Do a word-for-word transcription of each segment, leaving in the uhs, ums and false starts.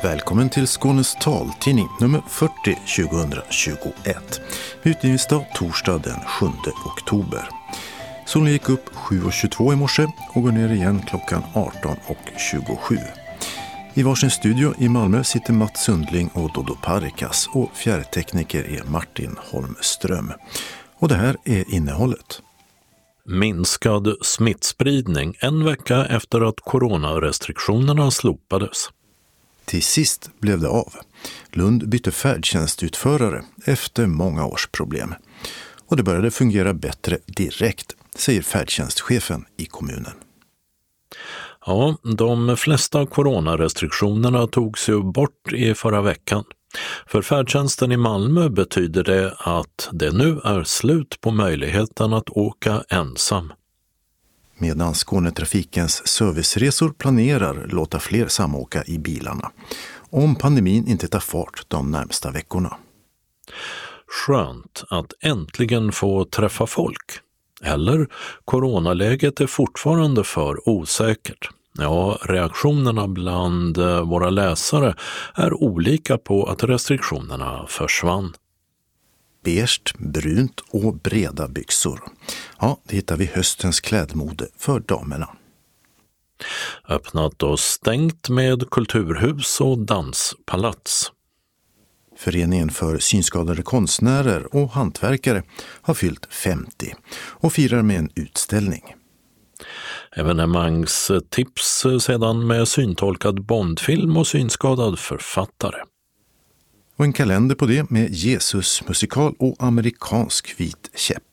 Välkommen till Skånes taltidning nummer fyrtio tjugohundratjugoett. Utgivningsdag torsdag den sjunde oktober. Solen gick upp sju och tjugotvå i morse och går ner igen klockan arton och tjugosju. I varsin studio i Malmö sitter Mats Sundling och Dodo Parikas och fjärrtekniker är Martin Holmström. Och det här är innehållet. Minskad smittspridning en vecka efter att coronarestriktionerna slopades. Till sist blev det av. Lund bytte färdtjänstutförare efter många års problem. Och det började fungera bättre direkt, säger färdtjänstchefen i kommunen. Ja, de flesta coronarestriktionerna togs ju bort i förra veckan. För färdtjänsten i Malmö betyder det att det nu är slut på möjligheten att åka ensam. Medan Skånetrafikens serviceresor planerar låta fler samåka i bilarna. Om pandemin inte tar fart de närmsta veckorna. Skönt att äntligen få träffa folk. Eller coronaläget är fortfarande för osäkert. Ja, reaktionerna bland våra läsare är olika på att restriktionerna försvann. Beige, brunt och breda byxor. Ja, det hittar vi höstens klädmode för damerna. Öppnat och stängt med kulturhus och danspalats. Föreningen för synskadade konstnärer och hantverkare har fyllt femtio och firar med en utställning. Evenemangstips sedan med syntolkad Bondfilm och synskadad författare. Och en kalender på det med Jesus musikal och amerikansk vit käpp.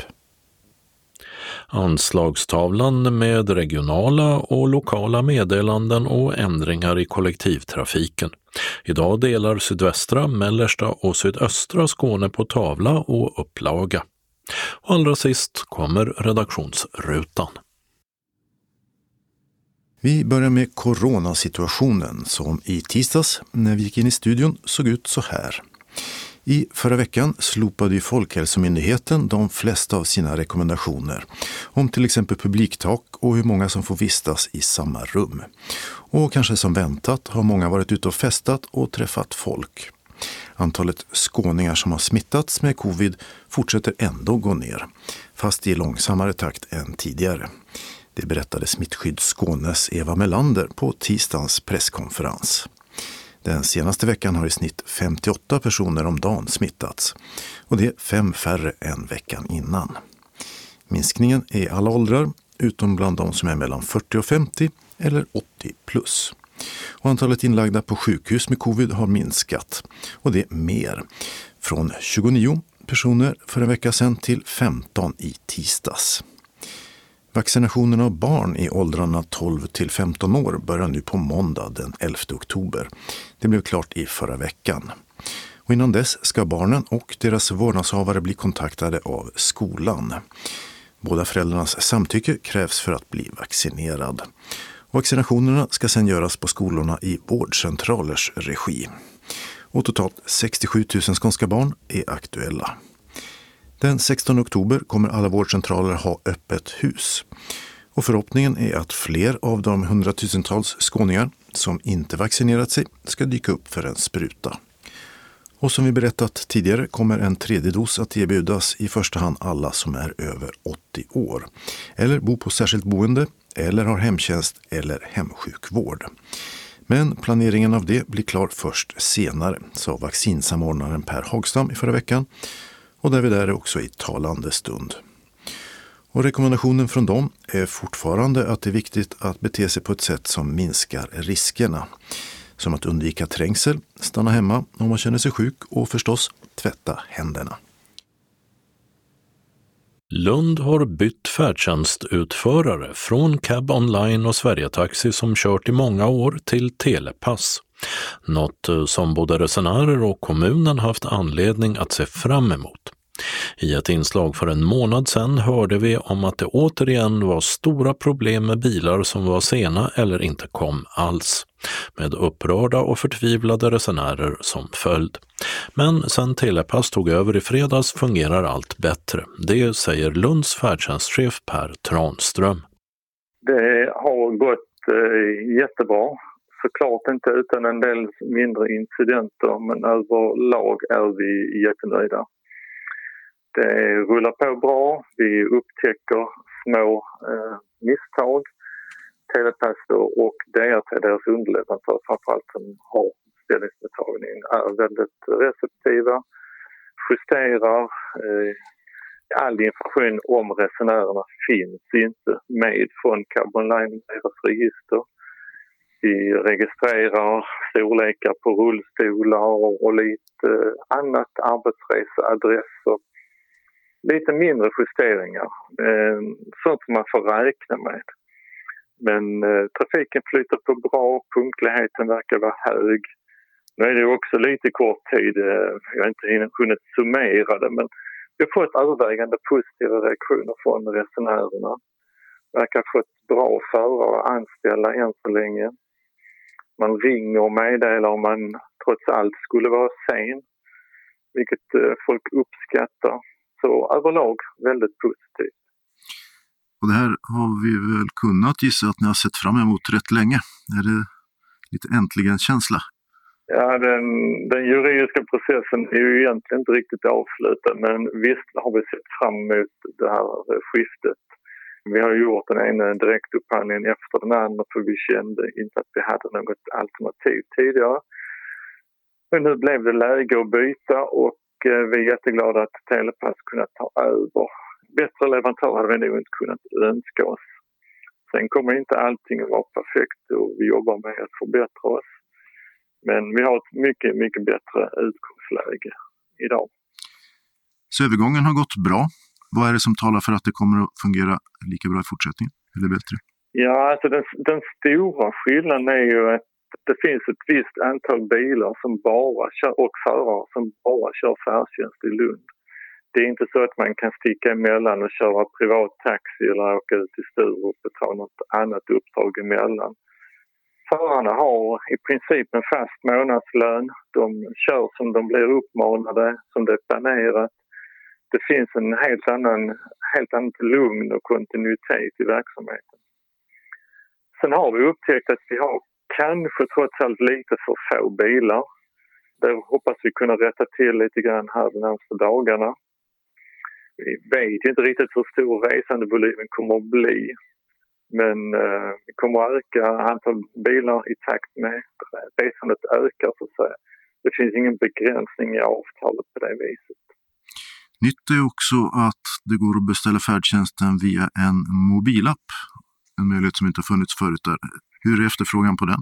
Anslagstavlan med regionala och lokala meddelanden och ändringar i kollektivtrafiken. Idag delar sydvästra, mellersta och sydöstra Skåne på tavla och upplaga. Och allra sist kommer redaktionsrutan. Vi börjar med coronasituationen som i tisdags när vi gick in i studion såg ut så här. I förra veckan slopade ju Folkhälsomyndigheten de flesta av sina rekommendationer om till exempel publiktak och hur många som får vistas i samma rum. Och kanske som väntat har många varit ute och festat och träffat folk. Antalet skåningar som har smittats med covid fortsätter ändå gå ner, fast i långsammare takt än tidigare. Det berättade Smittskydd Skånes Eva Melander på tisdagens presskonferens. Den senaste veckan har i snitt femtioåtta personer om dagen smittats och det är fem färre än veckan innan. Minskningen är alla åldrar utom bland de som är mellan fyrtio och femtio eller åttio plus. Och antalet inlagda på sjukhus med covid har minskat och det är mer. Från tjugonio personer för en vecka sedan till femton i tisdags. Vaccinationen av barn i åldrarna tolv till femton år börjar nu på måndag den elfte oktober. Det blev klart i förra veckan. Och innan dess ska barnen och deras vårdnadshavare bli kontaktade av skolan. Båda föräldrarnas samtycke krävs för att bli vaccinerad. Vaccinationerna ska sedan göras på skolorna i vårdcentralers regi. Och totalt sextiosju tusen skånska barn är aktuella. Den sextonde oktober kommer alla vårdcentraler ha öppet hus. Och förhoppningen är att fler av de hundratusentals skåningar som inte vaccinerat sig ska dyka upp för en spruta. Och som vi berättat tidigare kommer en tredje dos att erbjudas i första hand alla som är över åttio år. Eller bor på särskilt boende eller har hemtjänst eller hemsjukvård. Men planeringen av det blir klar först senare, sa vaccinsamordnaren Per Hagstam i förra veckan. Och därvid är det också i talande stund. Och rekommendationen från dem är fortfarande att det är viktigt att bete sig på ett sätt som minskar riskerna. Som att undvika trängsel, stanna hemma om man känner sig sjuk och förstås tvätta händerna. Lund har bytt färdtjänstutförare från Cab Online och Sverigetaxi som kört i många år till Telepass. Något som både resenärer och kommunen haft anledning att se fram emot. I ett inslag för en månad sedan hörde vi om att det återigen var stora problem med bilar som var sena eller inte kom alls, med upprörda och förtvivlade resenärer som följd. Men sen Telepass tog över i fredags fungerar allt bättre. Det säger Lunds färdtjänstchef Per Tranström. Det har gått eh, jättebra. såklart inte utan en del mindre incidenter, men överlag är vi jättenöjda. Det rullar på bra, vi upptäcker små eh, misstag, Telepass och D R T, deras underleverantör framförallt som har ställningsmottagning, är väldigt receptiva, justerar. Eh, all information om resenärerna finns inte med från Cab Online, deras register. Vi registrerar storlekar på rullstolar och, och lite annat, arbetsreseadresser. Lite mindre justeringar, eh, sånt som man får räkna med. Men eh, trafiken flyter på bra, punktligheten verkar vara hög. Nu är det också lite kort tid, eh, jag har inte hunnit summera det, men vi har fått övervägande positiva reaktioner från resenärerna. Verkar ha fått bra förare att anställa än så länge. Man ringer och meddelar om man trots allt skulle vara sen, vilket eh, folk uppskattar. Så överlag väldigt positivt. Och det här har vi väl kunnat gissa att ni har sett fram emot rätt länge. Är det lite äntligen-känsla? Ja, den, den juridiska processen är ju egentligen inte riktigt avslutad, men visst har vi sett fram emot det här skiftet. Vi har gjort den ena direktupphandlingen efter den andra för vi kände inte att vi hade något alternativ tidigare. Men nu blev det läge att byta och vi är jätteglada att Telepass kunnat ta över. Bättre leverantör hade vi nog inte kunnat önska oss. Sen kommer inte allting att vara perfekt och vi jobbar med att förbättra oss. Men vi har ett mycket, mycket bättre utgångsläge idag. Så övergången har gått bra. Vad är det som talar för att det kommer att fungera lika bra i fortsättningen? Eller bättre? Ja, alltså den, den stora skillnaden är ju att det finns ett visst antal bilar som bara kör, och förare som bara kör färdtjänst i Lund. Det är inte så att man kan sticka emellan och köra privat taxi eller åka ut till Sturup och ta något annat uppdrag emellan. Förarna har i princip en fast månadslön. De kör som de blir uppmanade, som det är planerat. Det finns en helt annan, helt annat lugn och kontinuitet i verksamheten. Sen har vi upptäckt att vi har kanske trots allt lite för få bilar. Det hoppas vi kunna rätta till lite grann här de närmaste dagarna. Vi vet inte riktigt hur stor resandevolymen kommer att bli. Men eh, vi kommer att öka antal bilar i takt med resandet ökar så att säga. Det finns ingen begränsning i avtalet på det viset. Nytt är också att det går att beställa färdtjänsten via en mobilapp. En möjlighet som inte har funnits förut där. Hur är efterfrågan på den?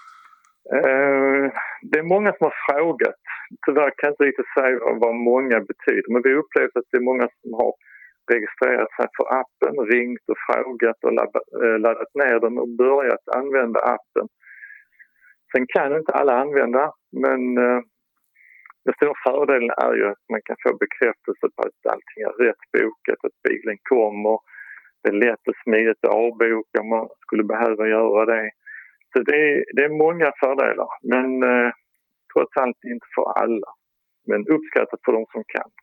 Eh, det är många som har frågat. Tyvärr kan jag inte riktigt säga vad många betyder. Men vi har upplevt att det är många som har registrerat sig för appen, ringt och frågat och laddat ner den och börjat använda appen. Sen kan inte alla använda, men eh, den stora fördelen är ju att man kan få bekräftelse på att allting är rätt bokat, att bilen kommer. Det är lätt och smidigt att avboka om man skulle behöva göra det. Så det är, det är många fördelar, men eh, trots allt inte för alla. Men uppskattat för de som kan.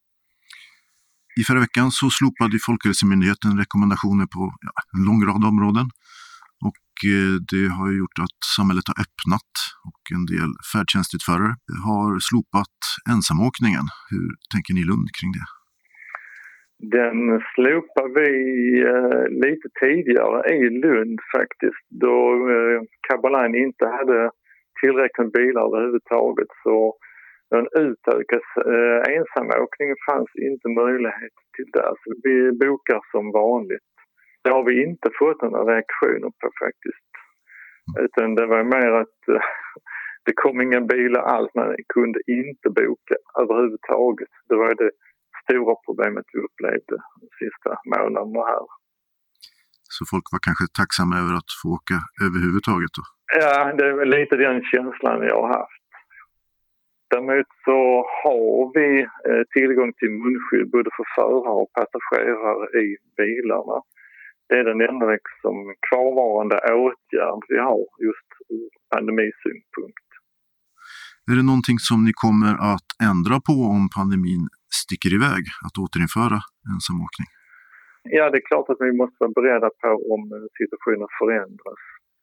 I förra veckan så slopade Folkhälsomyndigheten rekommendationer på ja, en lång rad områden. Och eh, det har gjort att samhället har öppnat och en del färdtjänstutförare har slopat ensamåkningen. Hur tänker ni i Lund kring det? Den slopade vi eh, lite tidigare i Lund faktiskt. Då eh, Cab Online inte hade tillräckligt med bilar överhuvudtaget. Så en utökad eh, ensamåkning fanns inte möjlighet till det. Så vi bokar som vanligt. Det har vi inte fått några reaktioner på faktiskt. Utan det var mer att eh, det kom inga bilar alls. Man kunde inte boka överhuvudtaget. Det var det stora problemet vi upplevde de sista månaderna här. Så folk var kanske tacksamma över att få åka överhuvudtaget då? Ja, det är lite den känslan jag har haft. Däremot så har vi eh, tillgång till munskydd både för förare och passagerare i bilarna. Det är den enda liksom kvarvarande åtgärd vi har just ur pandemisynpunkt. Är det någonting som ni kommer att ändra på om pandemin sticker iväg, att återinföra ensamåkning? Ja, det är klart att vi måste vara beredda på om situationen förändras.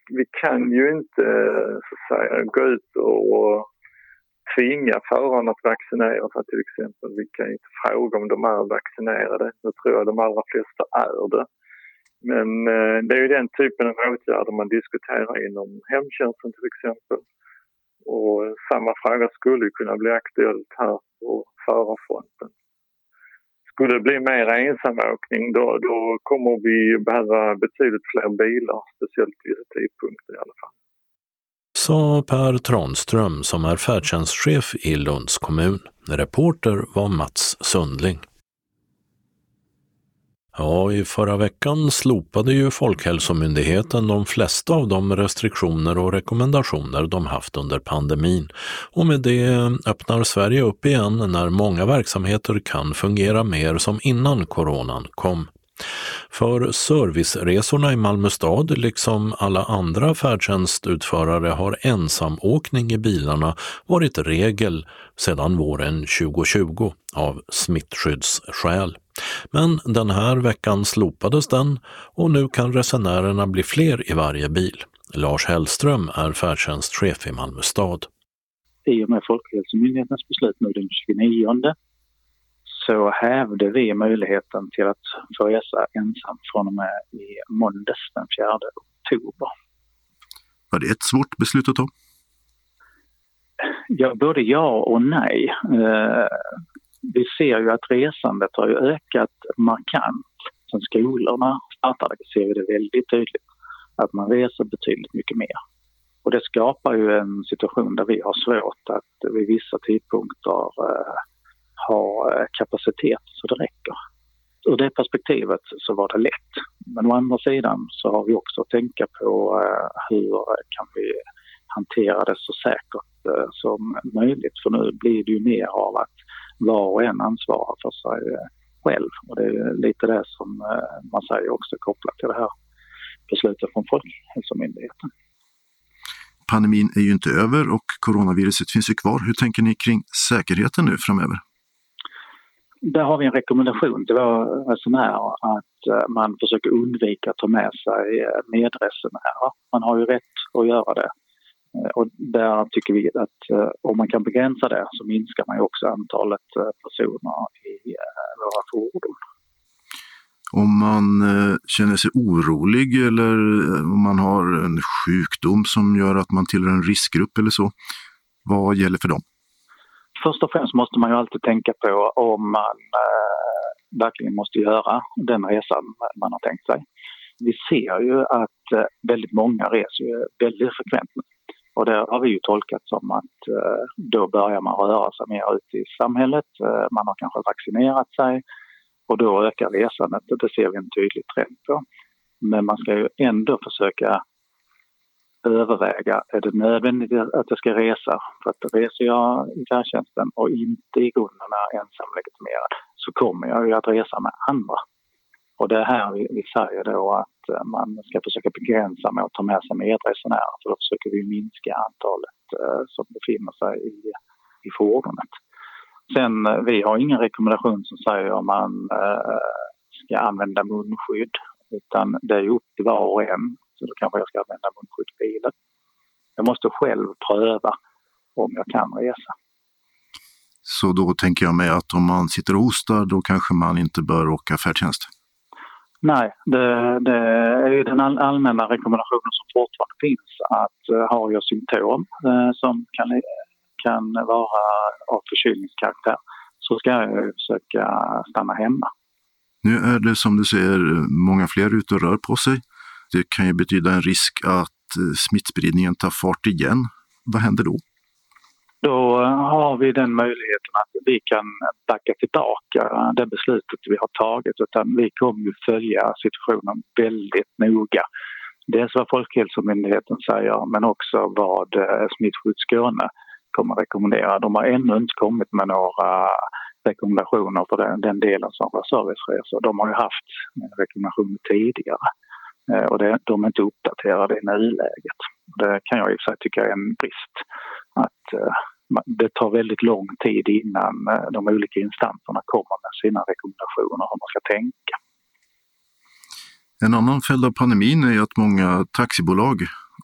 vi kan ju inte så att säga, gå ut och tvinga förarna att vaccinera sig till exempel. Vi kan inte fråga om de är vaccinerade. Nu tror jag de allra flesta är det. Men eh, det är ju den typen av åtgärder man diskuterar inom hemtjänsten till exempel. Och samma fråga skulle kunna bli aktuellt här på förarfronten. Skulle det bli mer ensamåkning då, då kommer vi behöva betydligt fler bilar, speciellt vid tidpunkter i alla fall. Sa Per Tranström som är färdtjänstchef i Lunds kommun. Reporter var Mats Sundling. Ja, i förra veckan slopade ju Folkhälsomyndigheten de flesta av de restriktioner och rekommendationer de haft under pandemin. Och med det öppnar Sverige upp igen när många verksamheter kan fungera mer som innan coronan kom. För serviceresorna i Malmö stad, liksom alla andra färdtjänstutförare, har ensamåkning i bilarna varit regel sedan våren tjugohundratjugo av smittskyddsskäl. Men den här veckan slopades den och nu kan resenärerna bli fler i varje bil. Lars Hellström är färdtjänstchef i Malmö stad. I och med Folkhälsomyndighetens beslut nu den tjugonionde så hävde vi möjligheten till att få resa ensam från och med i måndags den fjärde oktober. Var det ett svårt beslut att ta? Ja, både ja och nej. Eh, vi ser ju att resandet har ju ökat markant. Sen skolorna startade ser vi det väldigt tydligt att man reser betydligt mycket mer. Och det skapar ju en situation där vi har svårt att vid vissa tidpunkter eh, ha kapacitet så det räcker. Ur det perspektivet så var det lätt. Men å andra sidan så har vi också att tänka på uh, hur kan vi hantera det så säkert uh, som möjligt. För nu blir det ju mer av att var och en ansvarar för sig uh, själv. Och det är lite det som uh, man säger också kopplat till det här beslutet från Folkhälsomyndigheten. Pandemin är ju inte över och coronaviruset finns ju kvar. Hur tänker ni kring säkerheten nu framöver? Där har vi en rekommendation till våra resenärer att man försöker undvika att ta med sig medresenärer. Man har ju rätt att göra det. Och där tycker vi att om man kan begränsa det så minskar man ju också antalet personer i våra fordon. Om man känner sig orolig eller om man har en sjukdom som gör att man tillhör en riskgrupp eller så, vad gäller för dem? Först och främst måste man ju alltid tänka på om man eh, verkligen måste göra den resan man har tänkt sig. Vi ser ju att eh, väldigt många reser ju väldigt frekvent. Och det har vi ju tolkat som att eh, då börjar man röra sig mer ut i samhället. Eh, man har kanske vaccinerat sig och då ökar resandet. Det ser vi en tydlig trend på. Men man ska ju ändå försöka överväga, är det nödvändigt att jag ska resa? För att reser jag i färdtjänsten och inte i grunden är ensam legitimerad så kommer jag ju att resa med andra. Och det är här vi, vi säger då att man ska försöka begränsa med att ta med sig medresenärer för då försöker vi minska antalet eh, som befinner sig i, i fordonet. Sen, vi har ingen rekommendation som säger om man eh, ska använda munskydd utan det är upp till var och en. Så då kanske jag ska använda munskydd i bilen. Jag måste själv pröva om jag kan resa. Så då tänker jag mig att om man sitter och hostar då kanske man inte bör åka färdtjänst? Nej, det, det är ju den all, allmänna rekommendationen som fortfarande finns att uh, har jag symptom uh, som kan, kan vara av förkylningskaraktär så ska jag försöka stanna hemma. Nu är det som du säger många fler ute och rör på sig. Det kan ju betyda en risk att smittspridningen tar fart igen. Vad händer då? Då har vi den möjligheten att vi kan backa tillbaka det beslutet vi har tagit. Utan vi kommer ju följa situationen väldigt noga. Dels vad Folkhälsomyndigheten säger men också vad Smittskydd Skåne kommer att rekommendera. De har ännu inte kommit med några rekommendationer för den, den delen som var serviceresor. De har ju haft rekommendationer tidigare. Och det, de är inte uppdaterade i nuläget. Det kan jag i och för sig tycka är en brist. Att uh, det tar väldigt lång tid innan uh, de olika instanserna kommer med sina rekommendationer hur man ska tänka. En annan följd av pandemin är att många taxibolag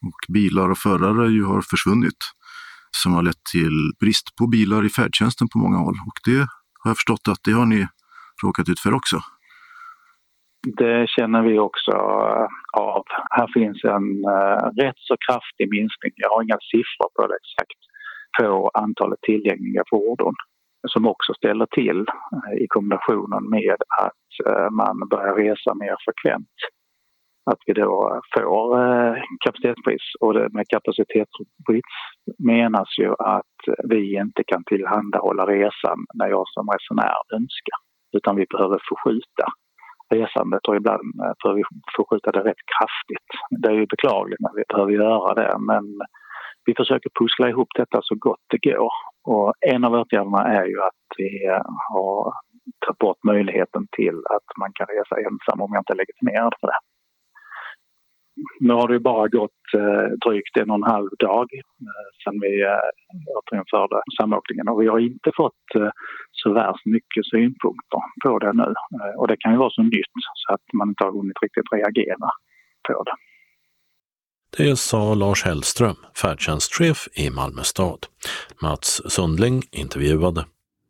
och bilar och förare ju har försvunnit, som har lett till brist på bilar i färdtjänsten på många håll. Och det har jag förstått att det har ni råkat ut för också. Det känner vi också av. Här finns en uh, rätt så kraftig minskning. Jag har inga siffror på det exakt, på antalet tillgängliga fordon, som också ställer till uh, i kombinationen med att uh, man börjar resa mer frekvent. Att vi då får uh, kapacitetsbrist, och det med kapacitetsbrist menas ju att vi inte kan tillhandahålla resan när jag som resenär önskar, utan vi behöver förskjuta resandet, och ibland behöver vi förskjuta det rätt kraftigt. Det är ju beklagligt när vi behöver göra det, men vi försöker pussla ihop detta så gott det går. Och en av åtgärderna är ju att vi har tagit bort möjligheten till att man kan resa ensam om jag inte är legitimerad för det. Nu har det bara gått eh, drygt en och en halv dag eh, sedan vi eh, återinförde samåkningen, och vi har inte fått eh, så värst mycket synpunkter på det nu. Eh, och det kan ju vara så nytt så att man inte har hunnit riktigt reagera på det. Det sa Lars Hellström, färdtjänstchef i Malmö stad. Mats Sundling intervjuade.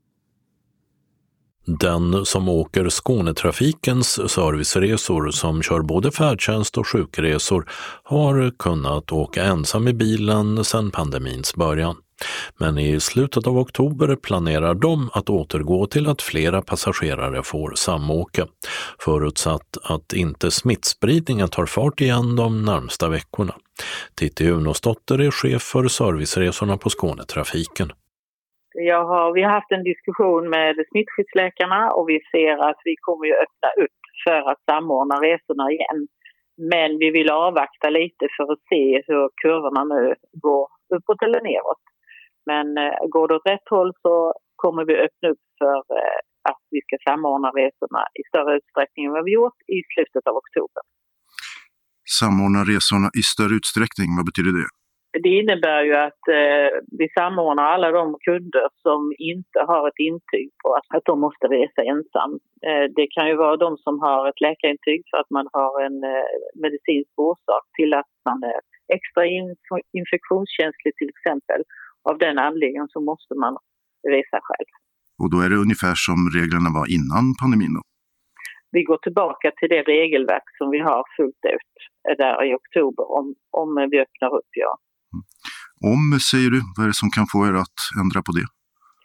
Den som åker Skånetrafikens serviceresor, som kör både färdtjänst och sjukresor, har kunnat åka ensam i bilen sedan pandemins början. Men i slutet av oktober planerar de att återgå till att flera passagerare får samåka, förutsatt att inte smittspridningen tar fart igen de närmsta veckorna. Titti Unosdotter är chef för serviceresorna på Skånetrafiken. Jag har, vi har haft en diskussion med smittskyddsläkarna, och vi ser att vi kommer ju öppna upp för att samordna resorna igen. Men vi vill avvakta lite för att se hur kurvorna nu går uppåt eller neråt. Men eh, går det åt rätt håll så kommer vi öppna upp för eh, att vi ska samordna resorna i större utsträckning än vad vi gjort i slutet av oktober. Samordna resorna i större utsträckning, vad betyder det? Det innebär ju att eh, vi samordnar alla de kunder som inte har ett intyg på att, att de måste resa ensam. Eh, det kan ju vara de som har ett läkarintyg för att man har en eh, medicinsk orsak till att man är extra inf- infektionskänslig till exempel. Av den anledningen så måste man resa själv. Och då är det ungefär som reglerna var innan pandemin då? Vi går tillbaka till det regelverk som vi har fullt ut där i oktober om, om vi öppnar upp, ja. Om, säger du, vad är det som kan få er att ändra på det?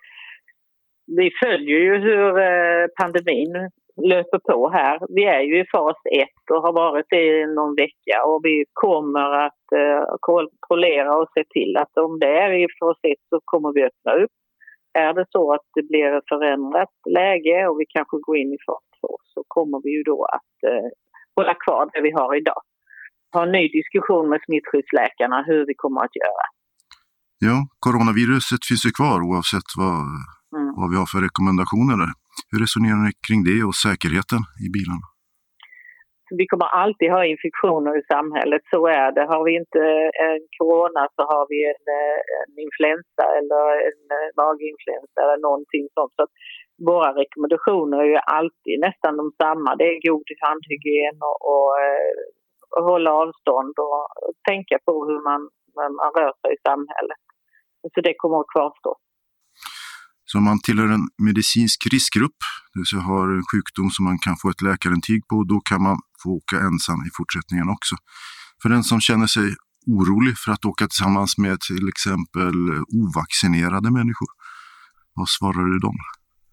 Vi följer ju hur pandemin löper på här. Vi är ju i fas ett och har varit det i någon vecka, och vi kommer att kontrollera och se till att om det är i fas ett så kommer vi öppna upp. Är det så att det blir ett förändrat läge och vi kanske går in i fas två, så kommer vi ju då att hålla kvar det vi har idag. Ha en ny diskussion med smittskyddsläkarna hur vi kommer att göra. Ja, coronaviruset finns ju kvar oavsett vad, mm. vad vi har för rekommendationer där. Hur resonerar ni kring det och säkerheten i bilarna? Vi kommer alltid ha infektioner i samhället, så är det. Har vi inte en corona så har vi en, en influensa eller en maginfluensa eller någonting sånt. Så att våra rekommendationer är ju alltid nästan de samma. Det är god handhygien och, och, och hålla avstånd och, och tänka på hur man, man rör sig i samhället. Så det kommer att kvarstå. Så om man tillhör en medicinsk riskgrupp, det vill säga har en sjukdom som man kan få ett läkarintyg på, då kan man få åka ensam i fortsättningen också. För den som känner sig orolig för att åka tillsammans med till exempel ovaccinerade människor, vad svarar du dem?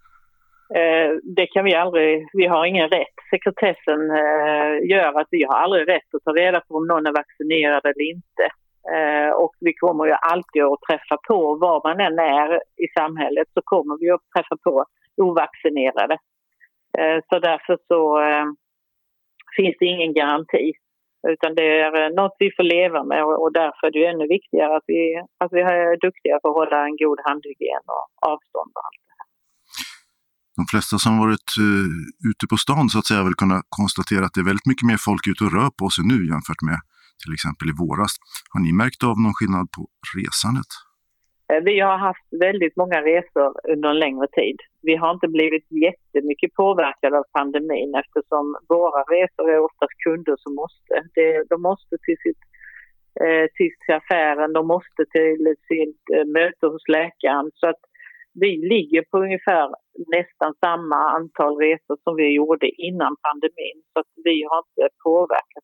Eh, det kan vi aldrig, vi har ingen rätt. Sekretessen eh, gör att vi har aldrig rätt att ta reda på om någon är vaccinerad eller inte. Eh, och vi kommer ju alltid att träffa på, var man än är i samhället så kommer vi att träffa på ovaccinerade. Eh, så därför så eh, finns det ingen garanti, utan det är något vi får leva med, och, och därför är det ju ännu viktigare att vi, att vi är duktiga på att hålla en god handhygien och avstånd och allt det här. De flesta som varit uh, ute på stan så att säga vill kunna konstatera att det är väldigt mycket mer folk ute och rör på sig nu jämfört med till exempel i våras. Har ni märkt av någon skillnad på resandet? Vi har haft väldigt många resor under en längre tid. Vi har inte blivit jättemycket påverkade av pandemin eftersom våra resor är oftast kunder som måste. Det, de måste till sitt eh, till affären, de måste till sitt eh, möte hos läkaren. Så att vi ligger på ungefär nästan samma antal resor som vi gjorde innan pandemin. Så att vi har inte påverkat.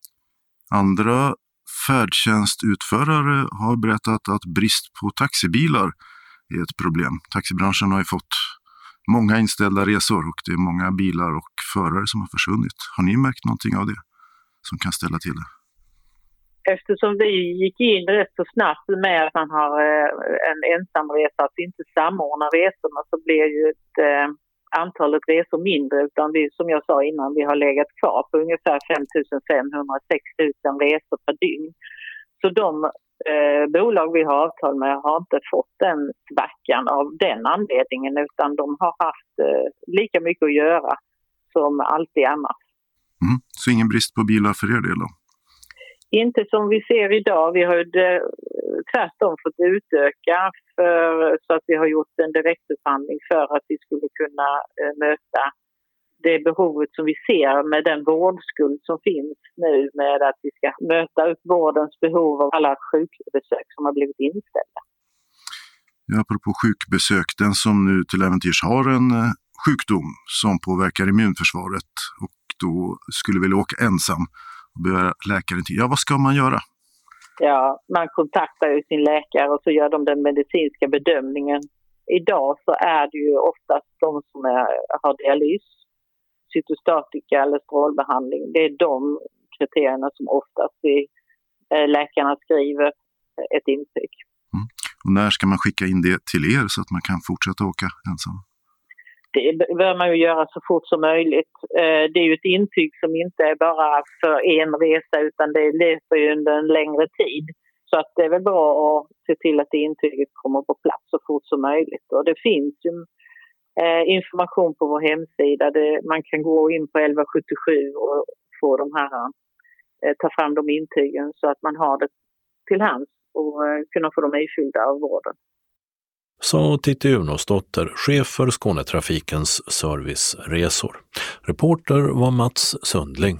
Andra färdtjänstutförare har berättat att brist på taxibilar är ett problem. Taxibranschen har ju fått många inställda resor och det är många bilar och förare som har försvunnit. Har ni märkt någonting av det som kan ställa till det? Eftersom vi gick in rätt så snabbt med att man har en ensamresa, att inte samordna resorna, så blir ju ett, eh, antalet resor mindre. Utan vi, som jag sa innan, vi har legat kvar på ungefär fem tusen femhundra till sex tusen resor per dygn. Så de eh, bolag vi har avtal med har inte fått den svackan av den anledningen, utan de har haft eh, lika mycket att göra som alltid annars. Mm. Så ingen brist på bilar för er del då? Inte som vi ser idag. Vi har det, tvärtom fått utöka för, så att vi har gjort en direktupphandling för att vi skulle kunna eh, möta det behovet som vi ser med den vårdskuld som finns nu, med att vi ska möta upp vårdens behov av alla sjukbesök som har blivit inställda. Ja, apropå sjukbesök, den som nu till äventyrs har en eh, sjukdom som påverkar immunförsvaret och då skulle vilja åka ensam och begära läkarintyg. Ja, vad ska man göra? Ja, man kontaktar ju sin läkare och så gör de den medicinska bedömningen. Idag så är det ju oftast de som är, har dialys, cytostatika eller strålbehandling. Det är de kriterierna som oftast vi, eh, läkarna skriver ett intyg. Mm. Och när ska man skicka in det till er så att man kan fortsätta åka ensam? Det bör man ju göra så fort som möjligt. Det är ju ett intyg som inte är bara för en resa, utan det löper ju under en längre tid. Så att det är väl bra att se till att det intyget kommer på plats så fort som möjligt. Och det finns ju information på vår hemsida. Man kan gå in på elva sjuttiosju och få de här, ta fram de intygen så att man har det till hands och kunna få dem ifyllda av vården. Sa Titti Unosdotter, chef för Skånetrafikens serviceresor. Reporter var Mats Sundling.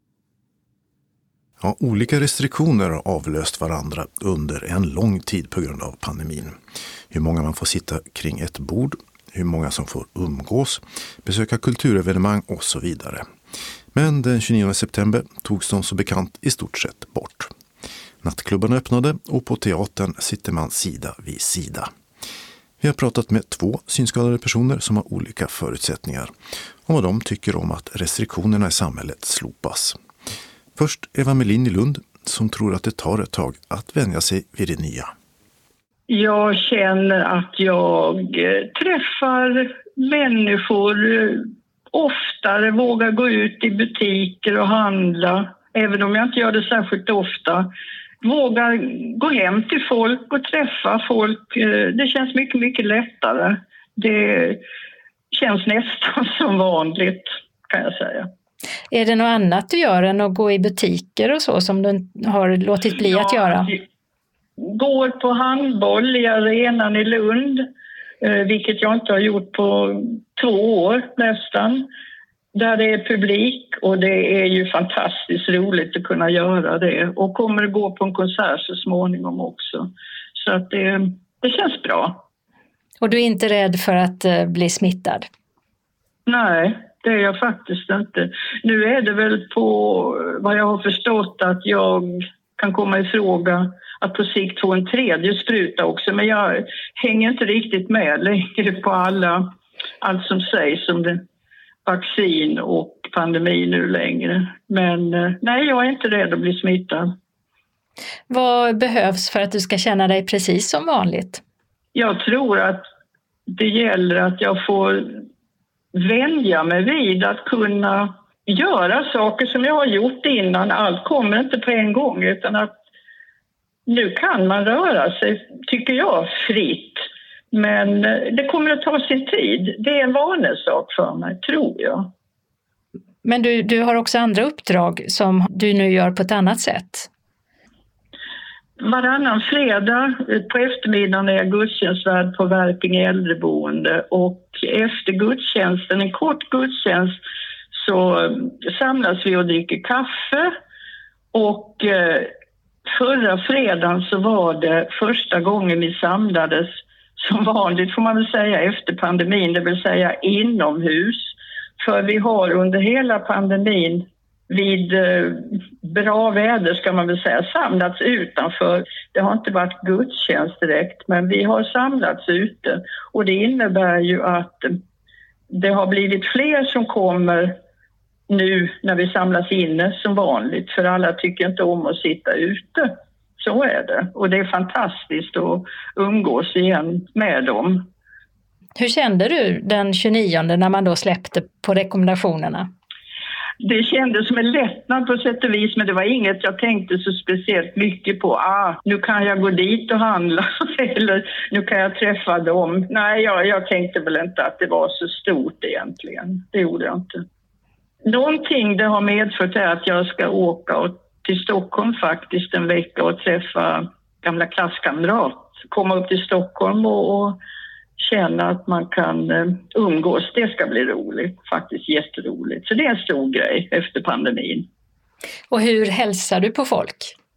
Ja, olika restriktioner har avlöst varandra under en lång tid på grund av pandemin. Hur många man får sitta kring ett bord, hur många som får umgås, besöka kulturevenemang och så vidare. Men den tjugonionde september togs de så bekant i stort sett bort. Nattklubbarna öppnade och på teatern sitter man sida vid sida. Vi har pratat med två synskadade personer som har olika förutsättningar om vad de tycker om att restriktionerna i samhället slopas. Först Eva Melin i Lund som tror att det tar ett tag att vänja sig vid det nya. Jag känner att jag träffar människor oftare, vågar gå ut i butiker och handla, även om jag inte gör det särskilt ofta. Vågar gå hem till folk och träffa folk. Det känns mycket, mycket lättare. Det känns nästan som vanligt, kan jag säga. Är det något annat du gör än att gå i butiker och så som du har låtit bli ja, att göra? Går på handboll i arenan i Lund, vilket jag inte har gjort på två år nästan. Där det är publik och det är ju fantastiskt roligt att kunna göra det. Och kommer att gå på en konsert så småningom också. Så att det, det känns bra. Och du är inte rädd för att uh, bli smittad? Nej, det är jag faktiskt inte. Nu är det väl på vad jag har förstått att jag kan komma i fråga att på sikt få en tredje spruta också. Men jag hänger inte riktigt med längre på alla, allt som sägs om det. Vaccin och pandemi nu längre. Men nej, jag är inte rädd att bli smittad. Vad behövs för att du ska känna dig precis som vanligt? Jag tror att det gäller att jag får vänja mig vid att kunna göra saker som jag har gjort innan. Allt kommer inte på en gång, utan att nu kan man röra sig, tycker jag, fritt. Men det kommer att ta sin tid. Det är en vanesak för mig, tror jag. Men du, du har också andra uppdrag som du nu gör på ett annat sätt. Varannan fredag på eftermiddagen är jag gudstjänstvärd på Värpinge äldreboende. Och efter gudstjänsten, en kort gudstjänst, så samlas vi och dricker kaffe. Och Förra fredagen så var det första gången vi samlades som vanligt får man väl säga efter pandemin, det vill säga inomhus. För vi har under hela pandemin vid eh, bra väder ska man väl säga samlats utanför. Det har inte varit gudstjänst direkt men vi har samlats ute och det innebär ju att det har blivit fler som kommer nu när vi samlas inne som vanligt för alla tycker inte om att sitta ute. Så är det och det är fantastiskt att umgås igen med dem. Hur kände du den tjugonionde när man då släppte på rekommendationerna? Det kändes som en lättnad på sätt och vis men det var inget jag tänkte så speciellt mycket på. Ah, nu kan jag gå dit och handla eller nu kan jag träffa dem. Nej, jag, jag tänkte väl inte att det var så stort egentligen. Det gjorde jag inte. Någonting det har medfört är att jag ska åka till Stockholm faktiskt en vecka och träffa gamla klasskamrat. Komma upp till Stockholm och, och känna att man kan uh, umgås. Det ska bli roligt, faktiskt jätteroligt. Så det är en stor grej efter pandemin. Och hur hälsar du på folk?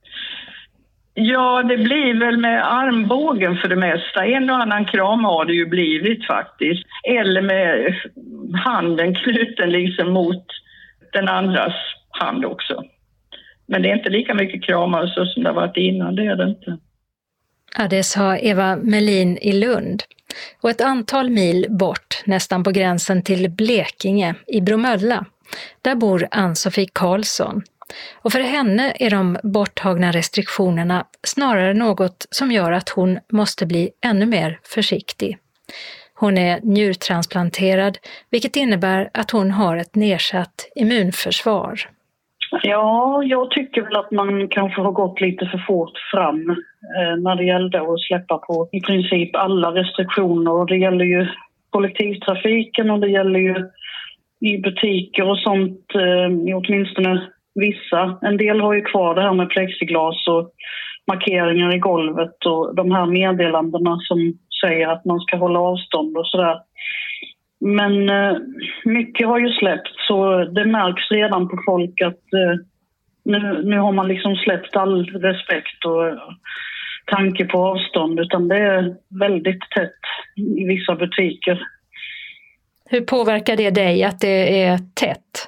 Ja, det blir väl med armbågen för det mesta. En och annan kram har det ju blivit faktiskt. Eller med handen knuten liksom mot den andras hand också. Men det är inte lika mycket kramar så som det har varit innan, det är det inte. Ja, det sa Eva Melin i Lund. Och ett antal mil bort, nästan på gränsen till Blekinge, i Bromölla, där bor Ann-Sofie Karlsson. Och för henne är de borttagna restriktionerna snarare något som gör att hon måste bli ännu mer försiktig. Hon är njurtransplanterad, vilket innebär att hon har ett nedsatt immunförsvar. Ja, jag tycker väl att man kanske har gått lite för fort fram eh, när det gällde att släppa på i princip alla restriktioner. Och det gäller ju kollektivtrafiken och det gäller ju i butiker och sånt, eh, åtminstone vissa. En del har ju kvar det här med plexiglas och markeringar i golvet och de här meddelandena som säger att man ska hålla avstånd och sådär. Men eh, mycket har ju släppt så det märks redan på folk att eh, nu, nu har man liksom släppt all respekt och eh, tanke på avstånd utan det är väldigt tätt i vissa butiker. Hur påverkar det dig att det är tätt?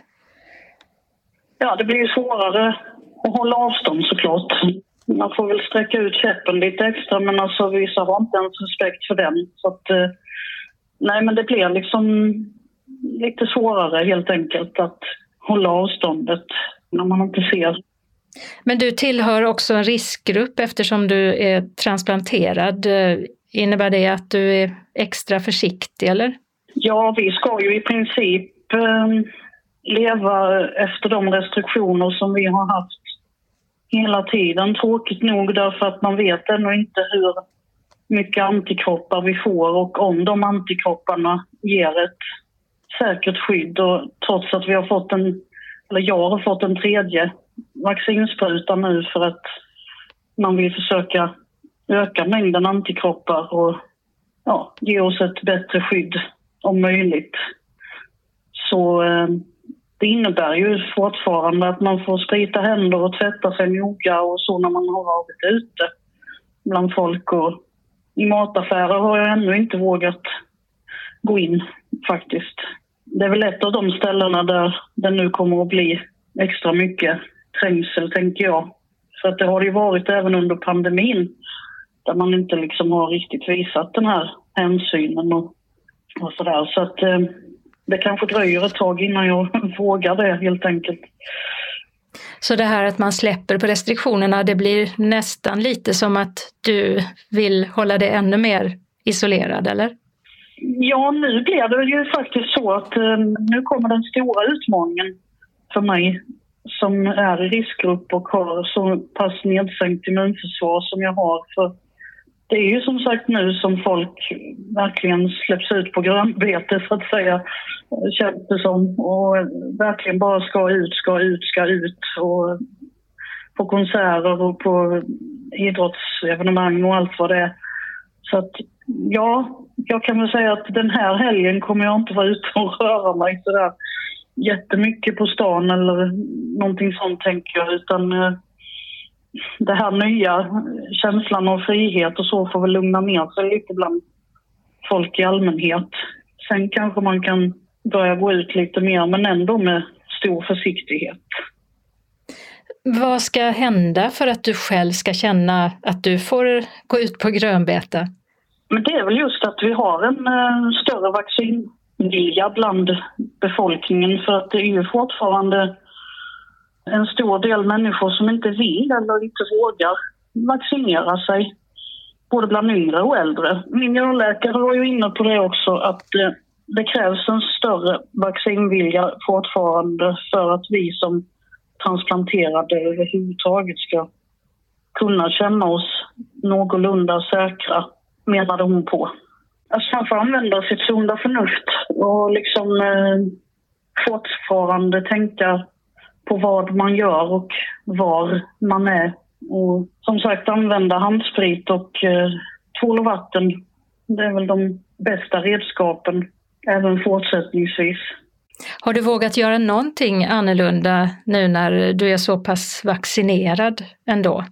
Ja, det blir ju svårare att hålla avstånd såklart. Man får väl sträcka ut käppen lite extra men alltså vissa har inte ens respekt för den så att eh, nej, men det blir liksom lite svårare helt enkelt att hålla avståndet när man inte ser. Men du tillhör också en riskgrupp eftersom du är transplanterad. Innebär det att du är extra försiktig, eller? Ja, vi ska ju i princip eh, leva efter de restriktioner som vi har haft hela tiden. Tråkigt nog därför att man vet ännu inte hur mycket antikroppar vi får och om de antikropparna ger ett säkert skydd och trots att vi har fått en, eller jag har fått en tredje vaccinspruta nu för att man vill försöka öka mängden antikroppar och ja, ge oss ett bättre skydd om möjligt. Så eh, det innebär ju fortfarande att man får sprita händer och tvätta sig noga och så när man har varit ute bland folk och i mataffärer har jag ännu inte vågat gå in faktiskt. Det är väl ett av de ställena där det nu kommer att bli extra mycket trängsel tänker jag. För att det har ju varit även under pandemin där man inte liksom har riktigt visat den här hänsynen och, och sådär. Så att eh, det kanske dröjer ett tag innan jag vågar det helt enkelt. Så det här att man släpper på restriktionerna, det blir nästan lite som att du vill hålla dig ännu mer isolerad, eller? Ja, nu blir det ju faktiskt så att eh, nu kommer den stora utmaningen för mig som är i riskgrupp och har så pass nedsänkt immunförsvar som jag har. För det är ju som sagt nu som folk verkligen släpps ut på grönbete så att säga, känns det som. Och verkligen bara ska ut, ska ut, ska ut. Och på konserter och på idrottsevenemang och allt vad det är. Så att ja, jag kan väl säga att den här helgen kommer jag inte vara ute och röra mig sådär jättemycket på stan eller någonting sånt tänker jag. Utan det här nya känslan av frihet och så får väl lugna ner sig lite bland folk i allmänhet. Sen kanske man kan börja gå ut lite mer, men ändå med stor försiktighet. Vad ska hända för att du själv ska känna att du får gå ut på grönbete? Men det är väl just att vi har en uh, större vaccinvilja bland befolkningen, för att det är ju fortfarande en stor del människor som inte vill eller inte vågar vaccinera sig, både bland yngre och äldre. Min överläkare var ju inne på det också, att uh, det krävs en större vaccinvilja fortfarande för att vi som transplanterade överhuvudtaget ska kunna känna oss någorlunda säkra, menade hon på. Alltså man får använda sitt sunda förnuft och liksom eh, fortfarande tänka på vad man gör och var man är. Och som sagt använda handsprit och eh, tvål och vatten. Det är väl de bästa redskapen även fortsättningsvis. Har du vågat göra någonting annorlunda nu när du är så pass vaccinerad ändå?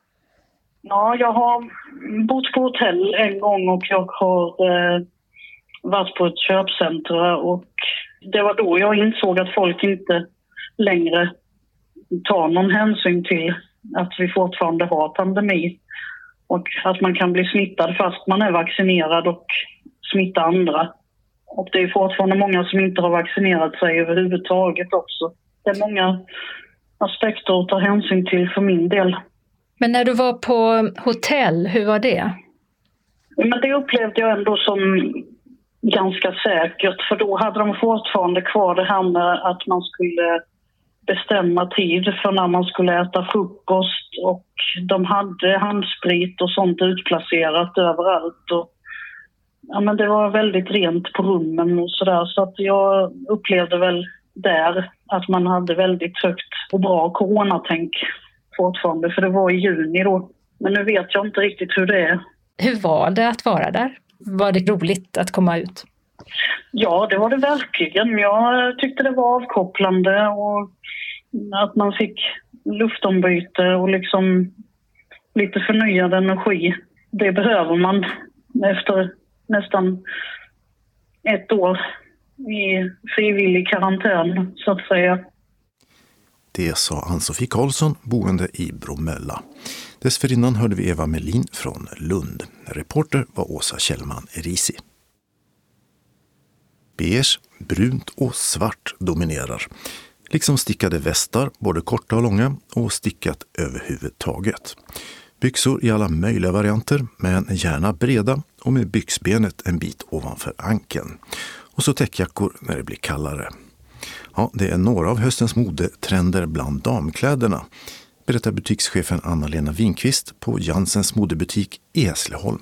Ja, jag har bott på hotell en gång och jag har eh, varit på ett köpcenter, och det var då jag insåg att folk inte längre tar någon hänsyn till att vi fortfarande har pandemi och att man kan bli smittad fast man är vaccinerad och smitta andra. Och det är fortfarande många som inte har vaccinerat sig överhuvudtaget också. Det är många aspekter att ta hänsyn till för min del. Men när du var på hotell, hur var det? Men det upplevde jag ändå som ganska säkert. För då hade de fortfarande kvar det här med att man skulle bestämma tid för när man skulle äta frukost. Och de hade handsprit och sånt utplacerat överallt. Och ja, men det var väldigt rent på rummen och sådär. Så att jag upplevde väl där att man hade väldigt högt och bra coronatänk fortfarande. För det var i juni då. Men nu vet jag inte riktigt hur det är. Hur var det att vara där? Var det roligt att komma ut? Ja, det var det verkligen. Jag tyckte det var avkopplande och att man fick luftombyte och liksom lite förnyad energi. Det behöver man efter nästan ett år i frivillig karantän, så att säga. Det sa Ann-Sofie Karlsson, boende i Bromölla. Dessförinnan hörde vi Eva Melin från Lund. Reporter var Åsa Kjellman Risi. Beige, brunt och svart dominerar. Liksom stickade västar, både korta och långa, och stickat överhuvudtaget. Byxor i alla möjliga varianter, men gärna breda och med byxbenet en bit ovanför ankeln. Och så täckjackor när det blir kallare. Ja, det är några av höstens modetrender bland damkläderna, berättar butikschefen Anna-Lena Winqvist på Janssens modebutik i Hässleholm.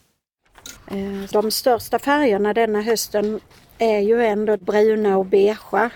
De största färgerna denna hösten är ju ändå bruna och beige.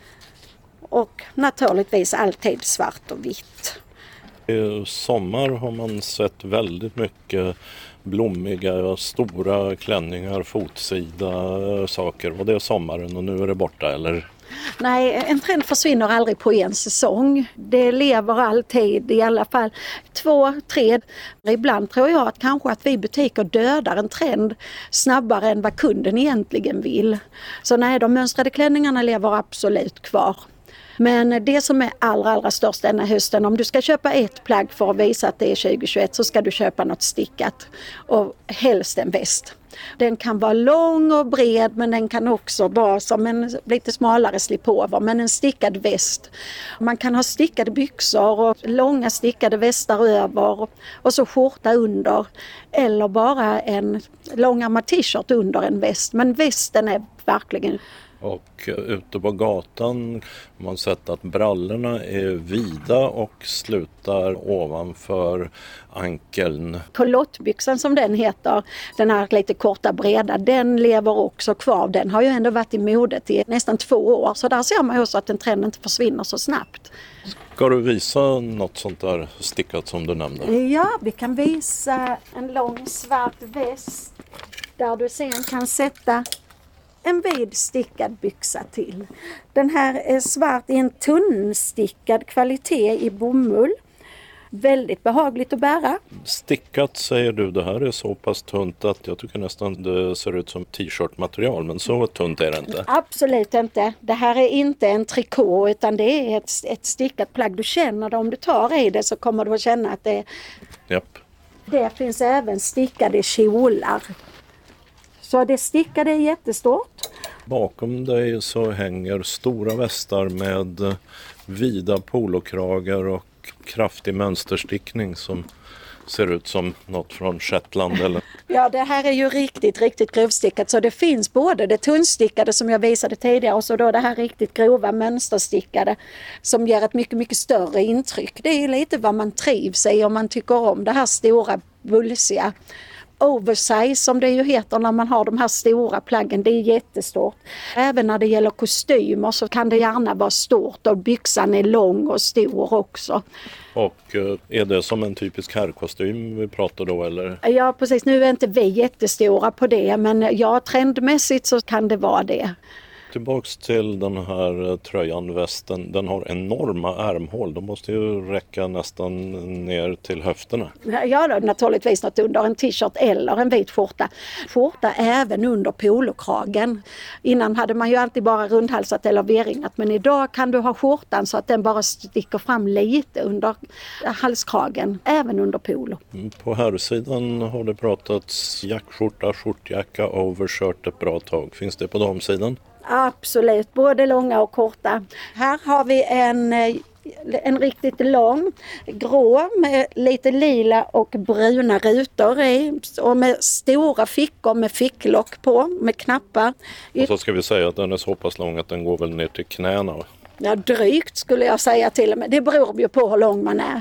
Och naturligtvis alltid svart och vitt. I sommar har man sett väldigt mycket blommiga, stora klänningar, fotsida saker. Och det är sommaren och nu är det borta, eller? Nej, en trend försvinner aldrig på en säsong. Det lever alltid, i alla fall två, tre. Ibland tror jag att kanske att vi butiker dödar en trend snabbare än vad kunden egentligen vill. Så nej, de mönstrade klänningarna lever absolut kvar. Men det som är allra, allra störst denna hösten, om du ska köpa ett plagg för att visa att det är tjugo tjugoett, så ska du köpa något stickat och helst en väst. Den kan vara lång och bred, men den kan också vara som en lite smalare slipover, men en stickad väst. Man kan ha stickade byxor och långa stickade västar över och så skjorta under, eller bara en långärmad t-shirt under en väst. Men västen är verkligen... Och ute på gatan har man sett att brallorna är vida och slutar ovanför ankeln. Kolottbyxan som den heter, den här lite korta breda, den lever också kvar. Den har ju ändå varit i modet i nästan två år, så där ser man också att den trenden inte försvinner så snabbt. Ska du visa något sånt där stickat som du nämnde? Ja, vi kan visa en lång svart väst där du sen kan sätta en vid stickad byxa till. Den här är svart i en tunnstickad kvalitet i bomull. Väldigt behagligt att bära. Stickat säger du, det här är så pass tunt att jag tycker nästan det ser ut som t-shirtmaterial, men så tunt är det inte. Absolut inte. Det här är inte en trikå utan det är ett, ett stickat plagg. Du känner det, om du tar i det så kommer du att känna att det är... Japp. Det finns även stickade kjolar. Så det stickade är jättestort. Bakom dig så hänger stora västar med vida polokragar och kraftig mönsterstickning som ser ut som något från Shetland. Eller? Ja, det här är ju riktigt, riktigt grovstickat. Så det finns både det tunnstickade som jag visade tidigare och så då det här riktigt grova mönsterstickade som ger ett mycket, mycket större intryck. Det är lite vad man trivs i om man tycker om det här stora, bulsiga. Oversize som det ju heter när man har de här stora plaggen, det är jättestort. Även när det gäller kostymer så kan det gärna vara stort och byxan är lång och stor också. Och är det som en typisk herrkostym vi pratar då eller? Ja precis, nu är inte vi jättestora på det men ja, trendmässigt så kan det vara det. Tillbaks till den här tröjan, västen, den har enorma ärmhål. De måste ju räcka nästan ner till höfterna. Ja då, naturligtvis något under en t-shirt eller en vit skjorta. Skjorta även under polokragen. Innan hade man ju alltid bara rundhalsat eller V-ringat men idag kan du ha skjortan så att den bara sticker fram lite under halskragen, även under polo. På här sidan har det pratats jackskjorta, skjortjacka, overshirt ett bra tag. Finns det på damsidan? Absolut, både långa och korta. Här har vi en, en riktigt lång, grå med lite lila och bruna rutor i och med stora fickor med ficklock på, med knappar. Och så ska vi säga att den är så pass lång att den går väl ner till knäna? Ja, drygt skulle jag säga till och med. Det beror ju på hur lång man är.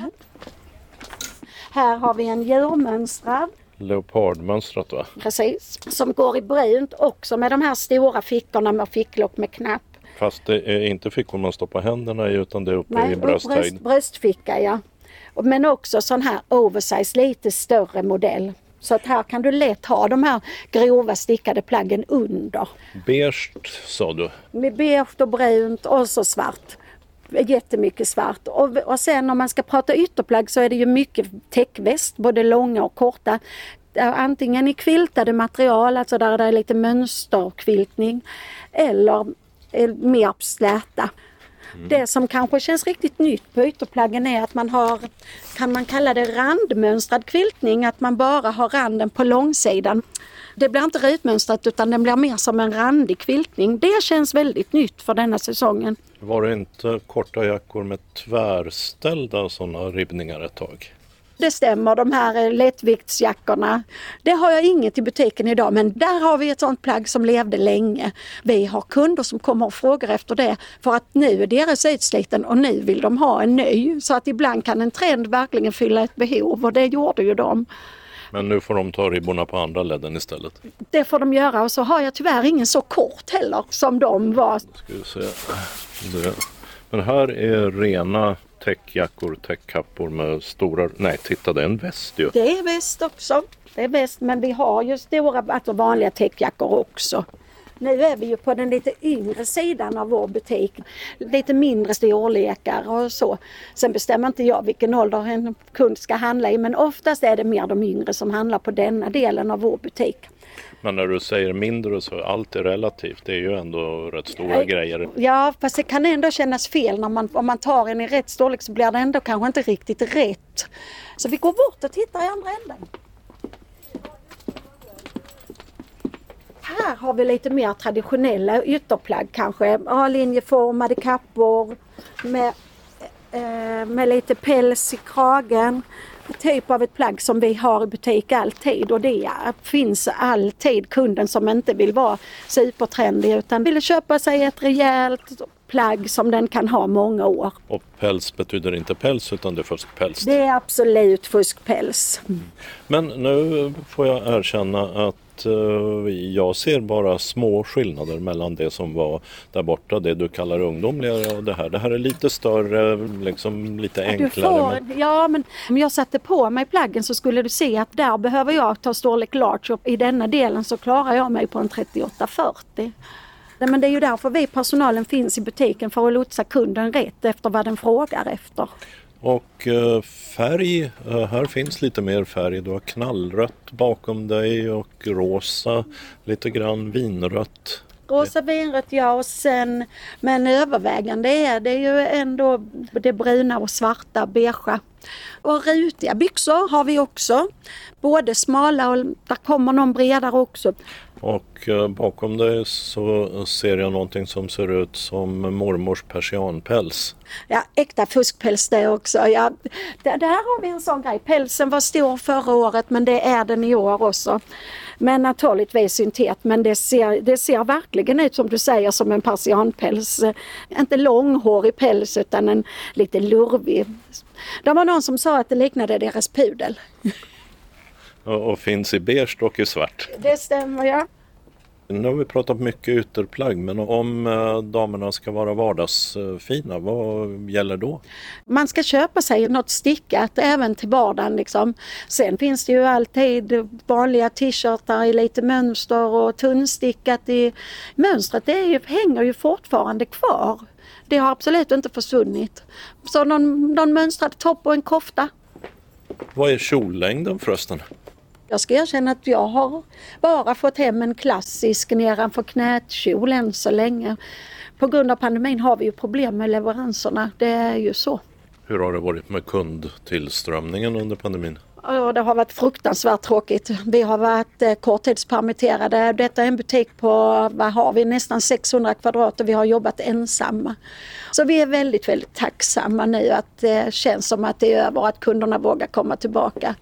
Här har vi en djurmönstrad. Leopardmönstrat va? Precis, som går i brunt också med de här stora fickorna med ficklock med knapp. Fast det är inte fickor man stoppar händerna i utan det är uppe Nej, i brösthöjd. Bröst, bröstficka ja. Men också sån här oversize, lite större modell. Så att här kan du lätt ha de här grova stickade plaggen under. Beige sa du? Med beige och brunt och så svart. Jättemycket svart. Och, och sen om man ska prata ytterplagg så är det ju mycket täckväst, både långa och korta. Antingen i quiltade material, alltså där det är lite mönsterkviltning, eller mer släta. Mm. Det som kanske känns riktigt nytt på ytterplaggen är att man har, kan man kalla det randmönstrad kviltning, att man bara har randen på långsidan. Det blir inte rutmönstrat utan den blir mer som en randig kviltning. Det känns väldigt nytt för denna säsongen. Var det inte korta jackor med tvärställda sådana ribbningar ett tag? Det stämmer, de här lättviktsjackorna. Det har jag inget i butiken idag men där har vi ett sånt plagg som levde länge. Vi har kunder som kommer och frågar efter det för att nu är deras utsliten och nu vill de ha en ny. Så att ibland kan en trend verkligen fylla ett behov och det gjorde ju de. Men nu får de ta ribborna på andra ledden istället. Det får de göra och så har jag tyvärr ingen så kort heller som de var. Ska vi se. Det. Men här är rena täckjackor, täckkappor med stora... Nej, titta det är en väst ju. Det är väst också. Det är väst men vi har ju stora, alltså vanliga täckjackor också. Nu är vi ju på den lite yngre sidan av vår butik. Lite mindre storlekar och så. Sen bestämmer inte jag vilken ålder en kund ska handla i. Men oftast är det mer de yngre som handlar på denna delen av vår butik. Men när du säger mindre så allt är relativt. Det är ju ändå rätt stora äh, grejer. Ja, fast det kan ändå kännas fel. När man, om man tar en i rätt storlek så blir det ändå kanske inte riktigt rätt. Så vi går bort och tittar i andra änden. Här har vi lite mer traditionella ytterplagg kanske. A-linjeformade kappor med, eh, med lite päls i kragen. Typ av ett plagg som vi har i butik alltid och det finns alltid kunden som inte vill vara supertrendig utan vill köpa sig ett rejält plagg som den kan ha många år. Och päls betyder inte päls utan det är fuskpäls? Det är absolut fuskpäls. Mm. Men nu får jag erkänna att jag ser bara små skillnader mellan det som var där borta, det du kallar ungdomligare och det här. Det här är lite större, liksom lite enklare. Får, men... Ja, men om jag satte på mig plaggen så skulle du se att där behöver jag ta storlek large och i denna delen så klarar jag mig på en trettioåtta fyrtio. Men det är ju därför vi personalen finns i butiken för att lotsa kunden rätt efter vad den frågar efter. Och eh, färg, eh, här finns lite mer färg. Du har knallrött bakom dig och rosa, lite grann vinrött. Rosa, vinrött, ja, och sen, men övervägande är det ju ändå det bruna och svarta, beigea. Och rutiga byxor har vi också, både smala och där kommer någon bredare också. Och eh, bakom dig så ser jag någonting som ser ut som mormors persianpäls. Ja, äkta fuskpäls det också. Ja, det, där har vi en sån grej. Pälsen var stor förra året, men det är den i år också. Men naturligtvis syntet, men det ser, det ser verkligen ut som du säger som en persianpäls. Inte långhårig päls utan en lite lurvig. Det var någon som sa att det liknade deras pudel. Och, och finns i beige och i svart. Det stämmer, ja. Nu har vi pratat mycket ytterplagg, men om eh, damerna ska vara vardagsfina, vad gäller då? Man ska köpa sig något stickat även till vardagen liksom. Sen finns det ju alltid vanliga t-shirtar i lite mönster och tunnstickat i mönstret. Det är ju, hänger ju fortfarande kvar. Det har absolut inte försvunnit. Så någon, någon mönstrad topp och en kofta. Vad är kjollängden förresten? Jag ska erkänna att jag har bara fått hem en klassisk nedanför knätkjol än så länge. På grund av pandemin har vi ju problem med leveranserna, det är ju så. Hur har det varit med kundtillströmningen under pandemin? Ja, det har varit fruktansvärt tråkigt. Vi har varit eh, korttidspermitterade. Detta är en butik på, vad har vi, nästan sexhundra kvadrat och vi har jobbat ensamma. Så vi är väldigt, väldigt tacksamma nu att det eh, känns som att det är över, att kunderna vågar komma tillbaka.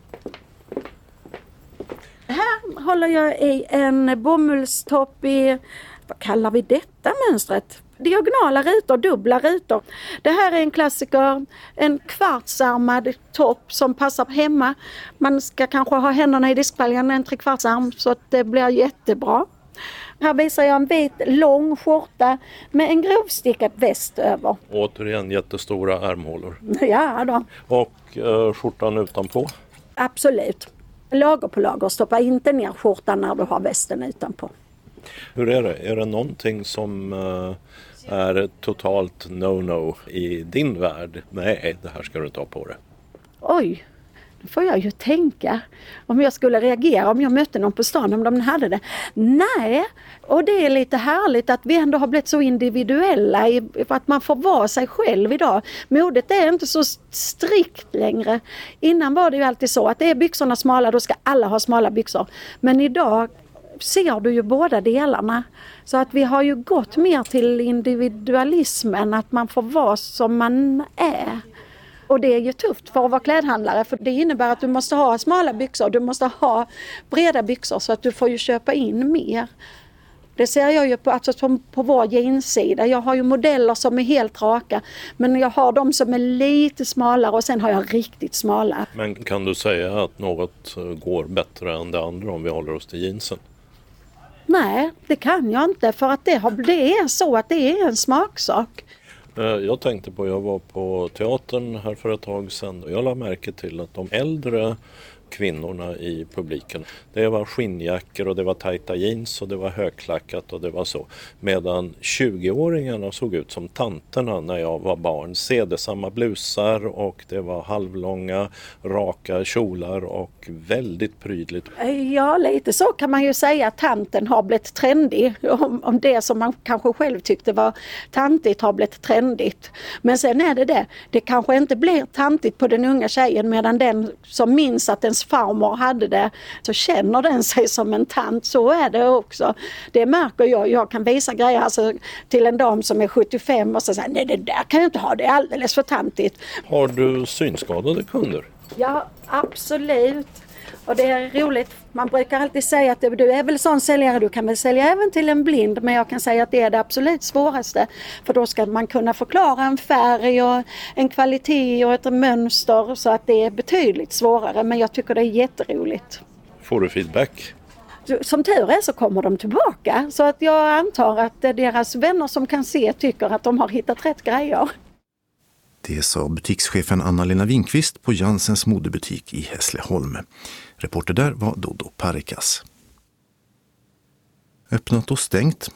Här håller jag i en bomullstopp i, vad kallar vi detta mönstret? Diagonala rutor, dubbla rutor. Det här är en klassiker, en kvartsarmad topp som passar hemma. Man ska kanske ha händerna i diskbaljan, en trekvartsarm, så att det blir jättebra. Här visar jag en vit lång skjorta med en grovstickad väst över. Återigen jättestora ärmhålor. Ja då. Och eh, skjortan utanpå? Absolut. Lager på lager, stoppa inte ner skjortan när du har västen utanpå. Hur är det? Är det någonting som uh, är totalt no-no i din värld? Nej, det här ska du ta på det. Oj, då får jag ju tänka om jag skulle reagera om jag mötte någon på stan om de hade det. Nej, och det är lite härligt att vi ändå har blivit så individuella i att man får vara sig själv idag. Modet är inte så strikt längre. Innan var det ju alltid så att det är byxorna smala, då ska alla ha smala byxor. Men idag ser du ju båda delarna. Så att vi har ju gått mer till individualismen, att man får vara som man är. Och det är ju tufft för att vara klädhandlare, för det innebär att du måste ha smala byxor, du måste ha breda byxor så att du får ju köpa in mer. Det ser jag ju på, alltså på, på vår jeanssida. Jag har ju modeller som är helt raka, men jag har de som är lite smalare och sen har jag riktigt smala. Men kan du säga att något går bättre än det andra om vi håller oss till jeansen? Nej, det kan jag inte, för att det, har, det är så att det är en smaksak. Jag tänkte på, jag var på teatern här för ett tag sedan och jag lade märke till att de äldre kvinnorna i publiken, det var skinnjackor och det var tajta jeans och det var högklackat och det var så. Medan tjugoåringarna såg ut som tanterna när jag var barn. Sedesamma blusar och det var halvlånga, raka kjolar och väldigt prydligt. Ja, lite så kan man ju säga att tanten har blivit trendig. Om, om det som man kanske själv tyckte var tantigt har blivit trendigt. Men sen är det det. Det kanske inte blir tantigt på den unga tjejen, medan den som minns att ens farmor hade det, så känner den sig som en tant. Så är det också. Det märker jag. Jag kan visa grejer alltså, till en dam som är sjuttiofem och så säger nej, det där kan jag inte ha, det är alldeles för tantigt. Har du synskadade kunder? Ja, absolut. Och det är roligt. Man brukar alltid säga att du är väl sån säljare, du kan väl sälja även till en blind, men jag kan säga att det är det absolut svåraste. För då ska man kunna förklara en färg och en kvalitet och ett mönster, så att det är betydligt svårare, men jag tycker det är jätteroligt. Får du feedback? Som tur är så kommer de tillbaka, så att jag antar att deras vänner som kan se tycker att de har hittat rätt grejer. Det sa butikschefen Anna-Lena Winkvist på Janssens modebutik i Hässleholm. Reporter där var Dodo Parikas. Öppnat och stängt.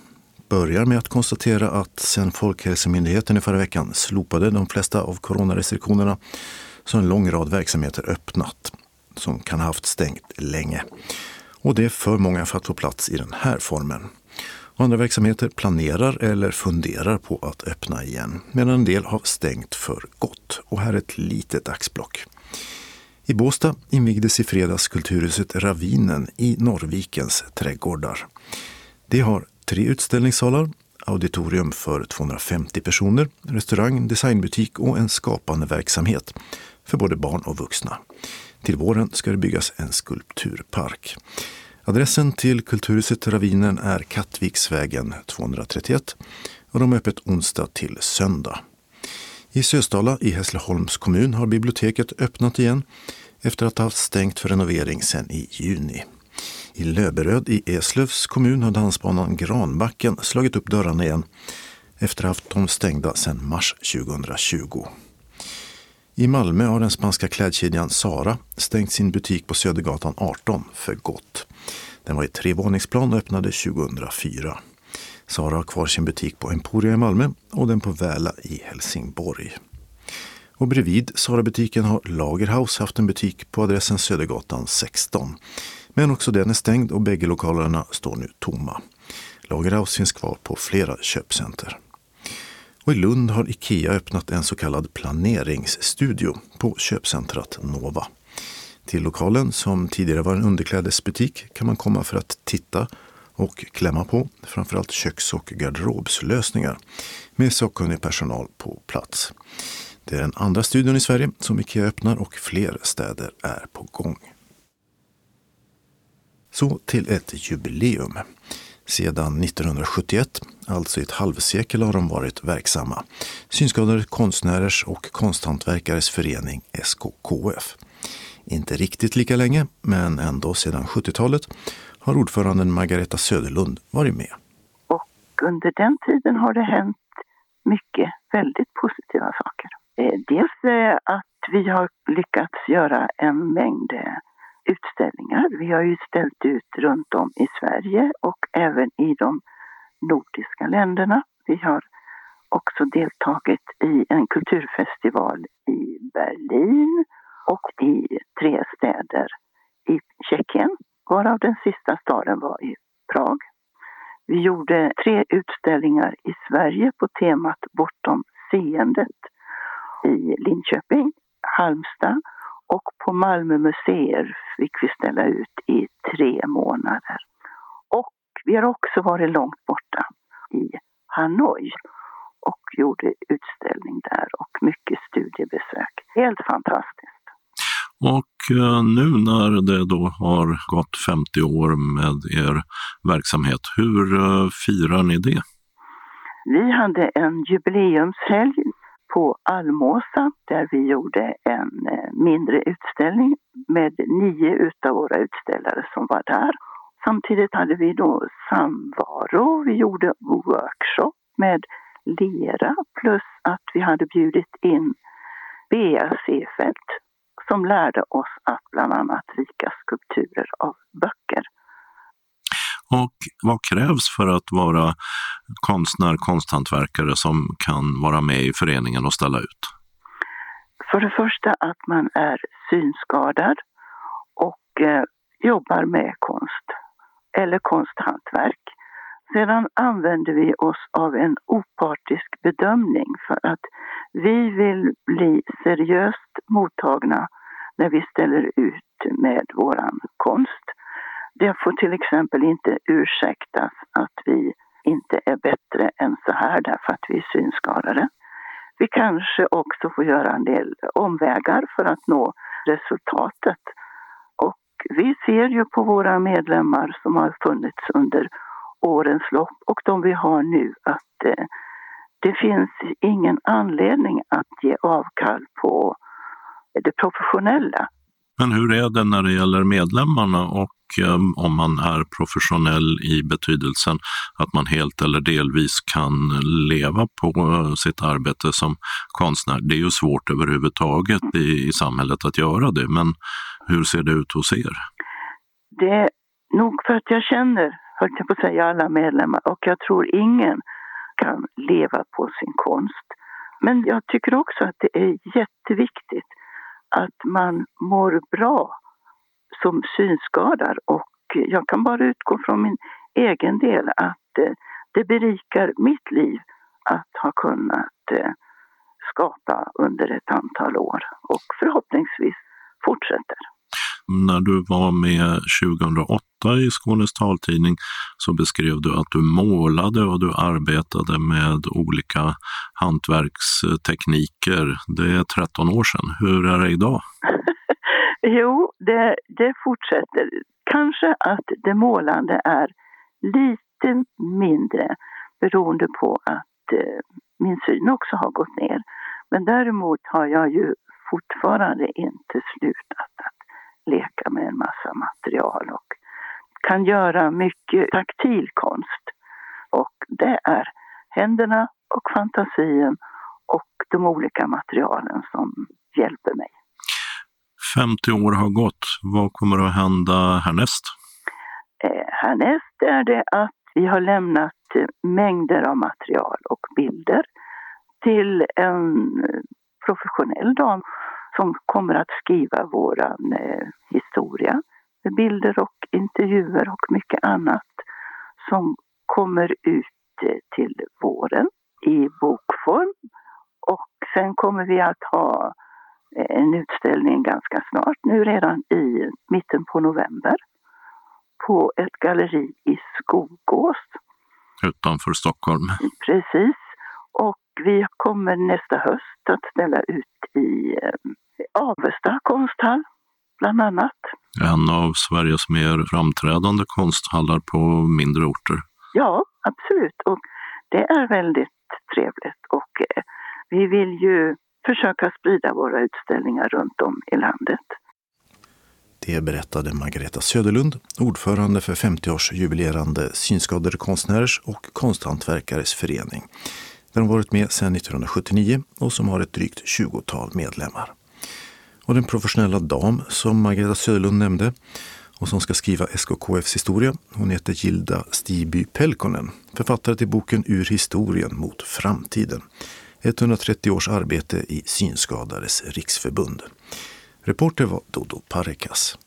börjar med att konstatera att sedan Folkhälsomyndigheten i förra veckan slopade de flesta av coronarestriktionerna så har en lång rad verksamheter öppnat som kan ha haft stängt länge. Och det är för många för att få plats i den här formen. Och andra verksamheter planerar eller funderar på att öppna igen, medan en del har stängt för gott. Och här är ett litet axplock. I Båstad invigdes i fredags kulturhuset Ravinen i Norrvikens trädgårdar. Det har tre utställningssalar, auditorium för tvåhundrafemtio personer, restaurang, designbutik och en skapande verksamhet för både barn och vuxna. Till våren ska det byggas en skulpturpark. Adressen till kulturhuset Ravinen är Kattviksvägen tvåhundratrettioett och de är öppet onsdag till söndag. I Sösdala i Hässleholms kommun har biblioteket öppnat igen efter att ha haft stängt för renovering sedan i juni. I Löberöd i Eslövs kommun har dansbanan Granbacken slagit upp dörrarna igen efter att ha haft dem stängda sedan mars tjugohundratjugo. I Malmö har den spanska klädkedjan Zara stängt sin butik på Södergatan arton för gott. Den var i trevåningsplan och öppnade tjugohundrafyra. Zara har kvar sin butik på Emporia i Malmö och den på Väla i Helsingborg. Och bredvid Zara-butiken har Lagerhaus haft en butik på adressen Södergatan sexton. Men också den är stängd och bägge lokalerna står nu tomma. Lagerhaus finns kvar på flera köpcenter. Och i Lund har IKEA öppnat en så kallad planeringsstudio på köpcentrat Nova. Till lokalen, som tidigare var en underklädesbutik, kan man komma för att titta och klämma på framförallt köks- och garderobslösningar med sakkunnig personal på plats. Det är den andra studion i Sverige som IKEA öppnar och fler städer är på gång. Så till ett jubileum. Sedan nittonhundrasjuttioett, alltså i ett halvsekel, har de varit verksamma. Synskadade konstnärers och konsthantverkares förening S K K F. Inte riktigt lika länge, men ändå sedan sjuttiotalet har ordföranden Margareta Söderlund varit med. Och under den tiden har det hänt mycket väldigt positiva saker. Dels att vi har lyckats göra en mängd utställningar. Vi har ju ställt ut runt om i Sverige och även i de nordiska länderna. Vi har också deltagit i en kulturfestival i Berlin och i tre städer i Tjeckien, varav den sista staden var i Prag. Vi gjorde tre utställningar i Sverige på temat Bortom seendet i Linköping, Halmstad, och på Malmö museer fick vi ställa ut i tre månader. Och vi har också varit långt borta i Hanoi och gjorde utställning där och mycket studiebesök. Helt fantastiskt. Och nu när det då har gått femtio år med er verksamhet, hur firar ni det? Vi hade en jubileumshelg på Almåsa där vi gjorde en mindre utställning med nio utav våra utställare som var där. Samtidigt hade vi då samvaro, vi gjorde workshop med lera plus att vi hade bjudit in Bea Seefeld som lärde oss att bland annat rika skulpturer av böcker. Och vad krävs för att vara konstnär, konsthantverkare som kan vara med i föreningen och ställa ut? För det första att man är synskadad och eh, jobbar med konst eller konsthantverk. Sedan använder vi oss av en opartisk bedömning för att vi vill bli seriöst mottagna när vi ställer ut med våran konst. Det får till exempel inte ursäktas att vi inte är bättre än så här därför att vi är synskadade. Vi kanske också får göra en del omvägar för att nå resultatet. Och vi ser ju på våra medlemmar som har funnits under årens lopp och de vi har nu att eh, det finns ingen anledning att ge avkall på det professionella. Men hur är det när det gäller medlemmarna och um, om man är professionell i betydelsen att man helt eller delvis kan leva på uh, sitt arbete som konstnär? Det är ju svårt överhuvudtaget i, i samhället att göra det, men hur ser det ut hos er? Det är nog för att jag känner höll jag på att säga, alla medlemmar. Och jag tror ingen kan leva på sin konst. Men jag tycker också att det är jätteviktigt att man mår bra som synskadad. Och jag kan bara utgå från min egen del att det berikar mitt liv att ha kunnat skapa under ett antal år och förhoppningsvis fortsätter. När du var med tjugohundraåtta i Skånes taltidning så beskrev du att du målade och du arbetade med olika hantverkstekniker. Det är tretton år sedan. Hur är det idag? Jo, det, det fortsätter. Kanske att det målande är lite mindre beroende på att eh, min syn också har gått ner. Men däremot har jag ju fortfarande inte slutat att leka med en massa material och kan göra mycket taktil konst. Och det är händerna och fantasien och de olika materialen som hjälper mig. femtio år har gått. Vad kommer att hända härnäst? Eh, härnäst är det att vi har lämnat mängder av material och bilder till en professionell dam som kommer att skriva våran eh, historia med bilder och intervjuer och mycket annat som kommer ut eh, till våren i bokform. Och sen kommer vi att ha eh, en utställning ganska snart, nu redan i mitten på november, på ett galleri i Skogås. Utanför Stockholm. Precis. Och vi kommer nästa höst att ställa ut i eh, Avesta konsthall, bland annat. En av Sveriges mer framträdande konsthallar på mindre orter. Ja, absolut. Och det är väldigt trevligt. Och eh, vi vill ju försöka sprida våra utställningar runt om i landet. Det berättade Margareta Söderlund, ordförande för femtioårsjubilerande synskadade konstnärers och konsthantverkares förening, där de varit med sedan nittonhundrasjuttionio och som har ett drygt tjugotal medlemmar. Och den professionella dam som Margareta Söderlund nämnde och som ska skriva S K K F:s historia, hon heter Gilda Stiby-Pelkonen, författare till boken Ur historien mot framtiden. etthundratrettio års arbete i Synskadades riksförbund. Reporter var Dodo Parekas.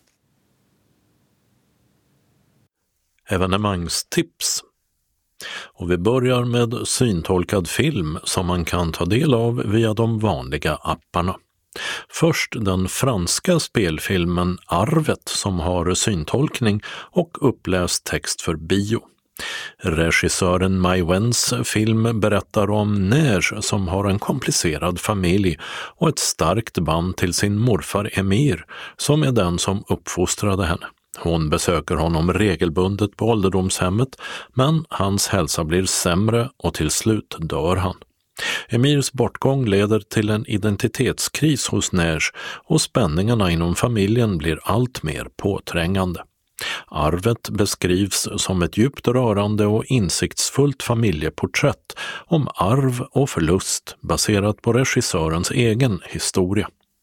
Evenemangstips. Och vi börjar med syntolkad film som man kan ta del av via de vanliga apparna. Först den franska spelfilmen Arvet som har syntolkning och uppläst text för bio. Regissören Mai Wens film berättar om Neige som har en komplicerad familj och ett starkt band till sin morfar Emir som är den som uppfostrade henne. Hon besöker honom regelbundet på ålderdomshemmet men hans hälsa blir sämre och till slut dör han. Emirs bortgång leder till en identitetskris hos Neige och spänningarna inom familjen blir allt mer påträngande. Arvet beskrivs som ett djupt rörande och insiktsfullt familjeporträtt om arv och förlust baserat på regissörens egen historia.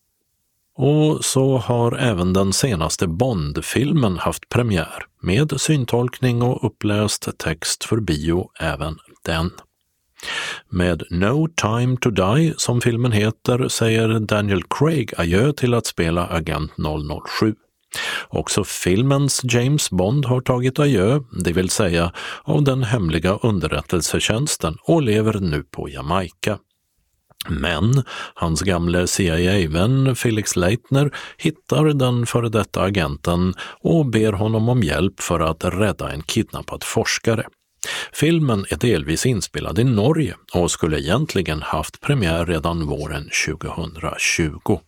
Och så har även den senaste Bond-filmen haft premiär med syntolkning och uppläst text för bio även den. Med No Time to Die som filmen heter säger Daniel Craig adjö till att spela agent noll noll sju. Också filmens James Bond har tagit adjö, det vill säga av den hemliga underrättelsetjänsten och lever nu på Jamaica. Men hans gamle C I A-vän Felix Leitner hittar den före detta agenten och ber honom om hjälp för att rädda en kidnappad forskare. Filmen är delvis inspelad i Norge och skulle egentligen haft premiär redan våren tjugohundratjugo.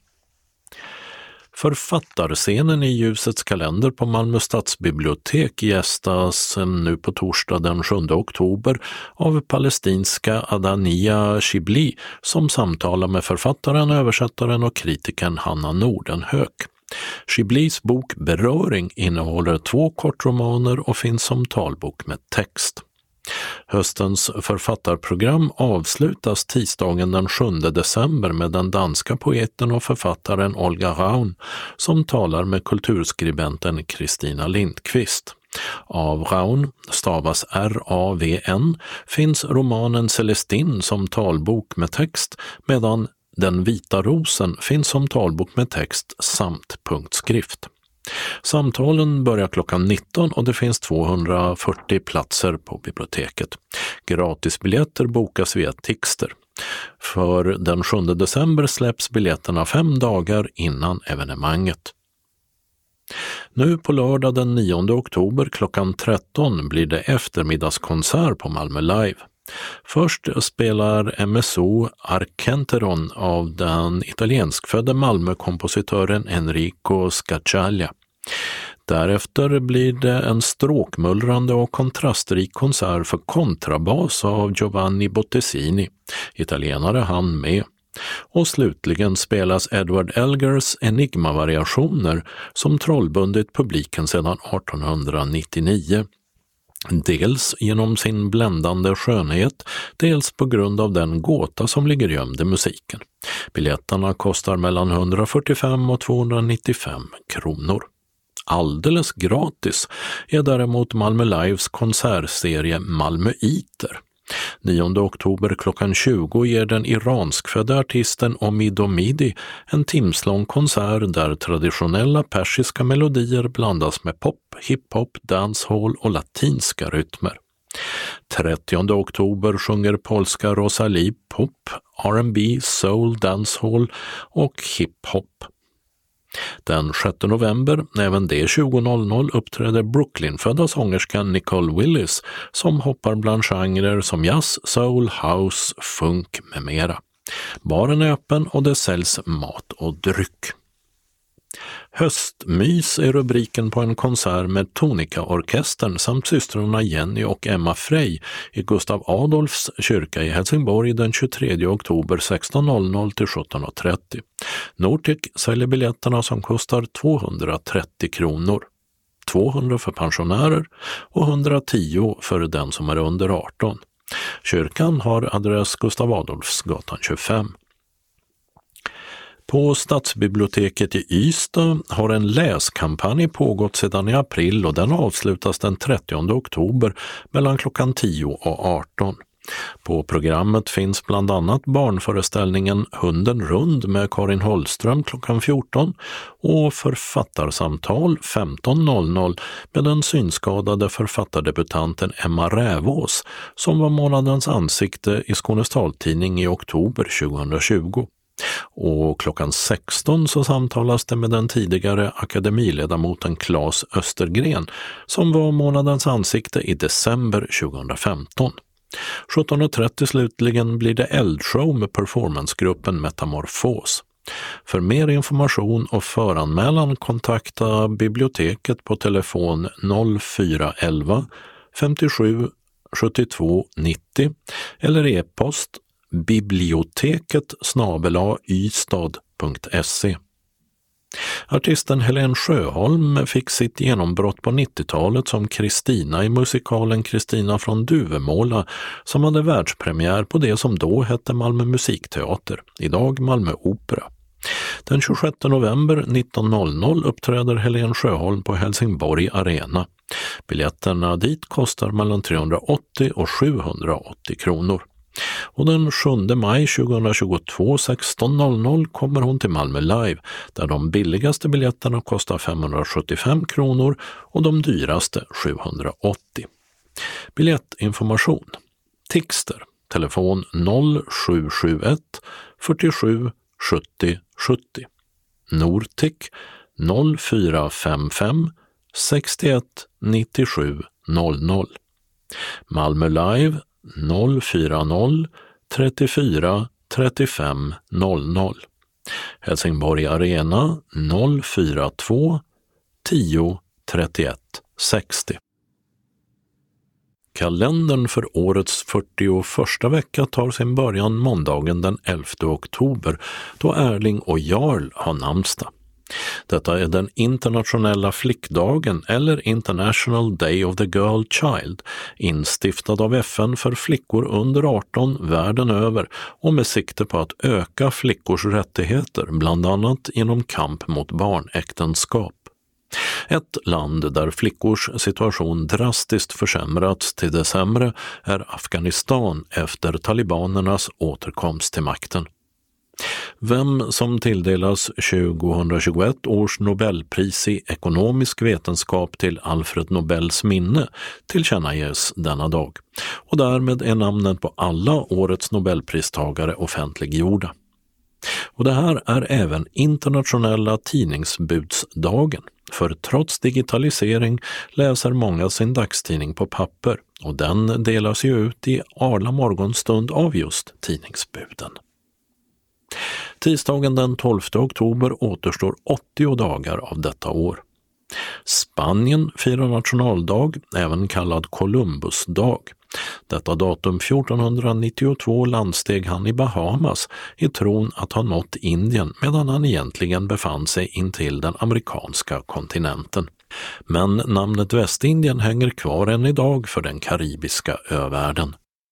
Författarscenen i Ljusets kalender på Malmö stadsbibliotek gästas nu på torsdag den sjunde oktober av palestinska Adania Shibli som samtalar med författaren, översättaren och kritikern Hanna Nordenhök. Shiblis bok Beröring innehåller två kortromaner och finns som talbok med text. Höstens författarprogram avslutas tisdagen den sjunde december med den danska poeten och författaren Olga Raun som talar med kulturskribenten Kristina Lindqvist. Av Raun, stavas R A V N, finns romanen Celestine som talbok med text, medan Den vita rosen finns som talbok med text samt punktskrift. Samtalen börjar klockan nitton och det finns tvåhundrafyrtio platser på biblioteket. Gratisbiljetter bokas via Tixter. För den sjunde december släpps biljetterna fem dagar innan evenemanget. Nu på lördag den nionde oktober klockan tretton blir det eftermiddagskonsert på Malmö Live. Först spelar M S O Arkenteron av den italienskfödde Malmö-kompositören Enrico Scaccaglia. Därefter blir det en stråkmullrande och kontrastrik konsert för kontrabas av Giovanni Bottesini, italienare han med. Och slutligen spelas Edward Elgars Enigma-variationer som trollbundit publiken sedan artonhundranittionio. Dels genom sin bländande skönhet, dels på grund av den gåta som ligger gömd i musiken. Biljetterna kostar mellan hundrafyrtiofem och tvåhundranittiofem kronor. Alldeles gratis är däremot Malmö Lives konsertserie Malmöiter. nionde oktober klockan tjugo ger den iranskfödda artisten Omid Omidi en timslång konsert där traditionella persiska melodier blandas med pop, hiphop, dancehall och latinska rytmer. trettionde oktober sjunger polska Rosalie pop, R and B, soul, dancehall och hiphop. Den sjätte november, även det tjugo noll noll, uppträder Brooklyn-födda sångerskan Nicole Willis som hoppar bland genrer som jazz, soul, house, funk med mera. Baren är öppen och det säljs mat och dryck. Höstmys är rubriken på en konsert med Tonika-orkestern samt systrarna Jenny och Emma Frey i Gustav Adolfs kyrka i Helsingborg den tjugotredje oktober sexton noll noll till sjutton trettio. Nortic säljer biljetterna som kostar tvåhundratrettio kronor. tvåhundra för pensionärer och hundratio för den som är under arton. Kyrkan har adress Gustav Adolfsgatan tjugofem. På Stadsbiblioteket i Ystad har en läskampanj pågått sedan i april och den avslutas den trettionde oktober mellan klockan tio och arton. På programmet finns bland annat barnföreställningen Hunden rund med Karin Holström klockan fjorton och författarsamtal femton noll noll med den synskadade författardebutanten Emma Rävås som var månadens ansikte i Skånes taltidning i oktober tjugohundratjugo. Och klockan sexton så samtalas det med den tidigare akademiledamoten Claes Östergren som var månadens ansikte i december tjugohundrafemton. sjutton trettio slutligen blir det eldshow med performancegruppen Metamorfos. För mer information och föranmälan kontakta biblioteket på telefon noll fyra elva femtiosju sjuttiotvå nittio eller e-post biblioteket snabel-a ystad punkt se. Artisten Helen Sjöholm fick sitt genombrott på nittiotalet som Kristina i musikalen Kristina från Duvemåla som hade världspremiär på det som då hette Malmö musikteater, idag Malmö opera. Den tjugosjätte november nitton noll noll uppträder Helen Sjöholm på Helsingborg Arena. Biljetterna dit kostar mellan trehundraåttio och sjuhundraåttio kronor. Och den sjunde maj tjugohundratjugotvå sexton noll noll kommer hon till Malmö Live där de billigaste biljetterna kostar femhundrasjuttiofem kronor och de dyraste sjuhundraåttio. Biljettinformation. Tixter, telefon noll sju sju ett fyrtiosju sjuttio sjuttio. Nortic noll fyra fem fem sextioett nittiosju noll noll. Malmö Live noll fyra noll trettiofyra trettiofem noll noll. Helsingborg Arena noll fyra två tio trettioett sextio. Kalendern för årets fyrtioförsta vecka tar sin början måndagen den elfte oktober då Erling och Jarl har namnsdag. Detta är den internationella flickdagen eller International Day of the Girl Child, instiftad av F N för flickor under arton världen över och med sikte på att öka flickors rättigheter, bland annat inom kamp mot barnäktenskap. Ett land där flickors situation drastiskt försämrats till det sämre är Afghanistan efter talibanernas återkomst till makten. Vem som tilldelas tjugohundratjugoett års Nobelpris i ekonomisk vetenskap till Alfred Nobels minne tillkännages denna dag, och därmed är namnen på alla årets Nobelpristagare offentliggjorda. Och det här är även internationella tidningsbudsdagen, för trots digitalisering läser många sin dagstidning på papper, och den delas ju ut i arla morgonstund av just tidningsbuden. Tisdagen den tolfte oktober återstår åttio dagar av detta år. Spanien firar nationaldag, även kallad Columbusdag. Detta datum fjortonhundranittiotvå landsteg han i Bahamas i tron att ha nått Indien medan han egentligen befann sig intill den amerikanska kontinenten. Men namnet Västindien hänger kvar än idag för den karibiska övärlden.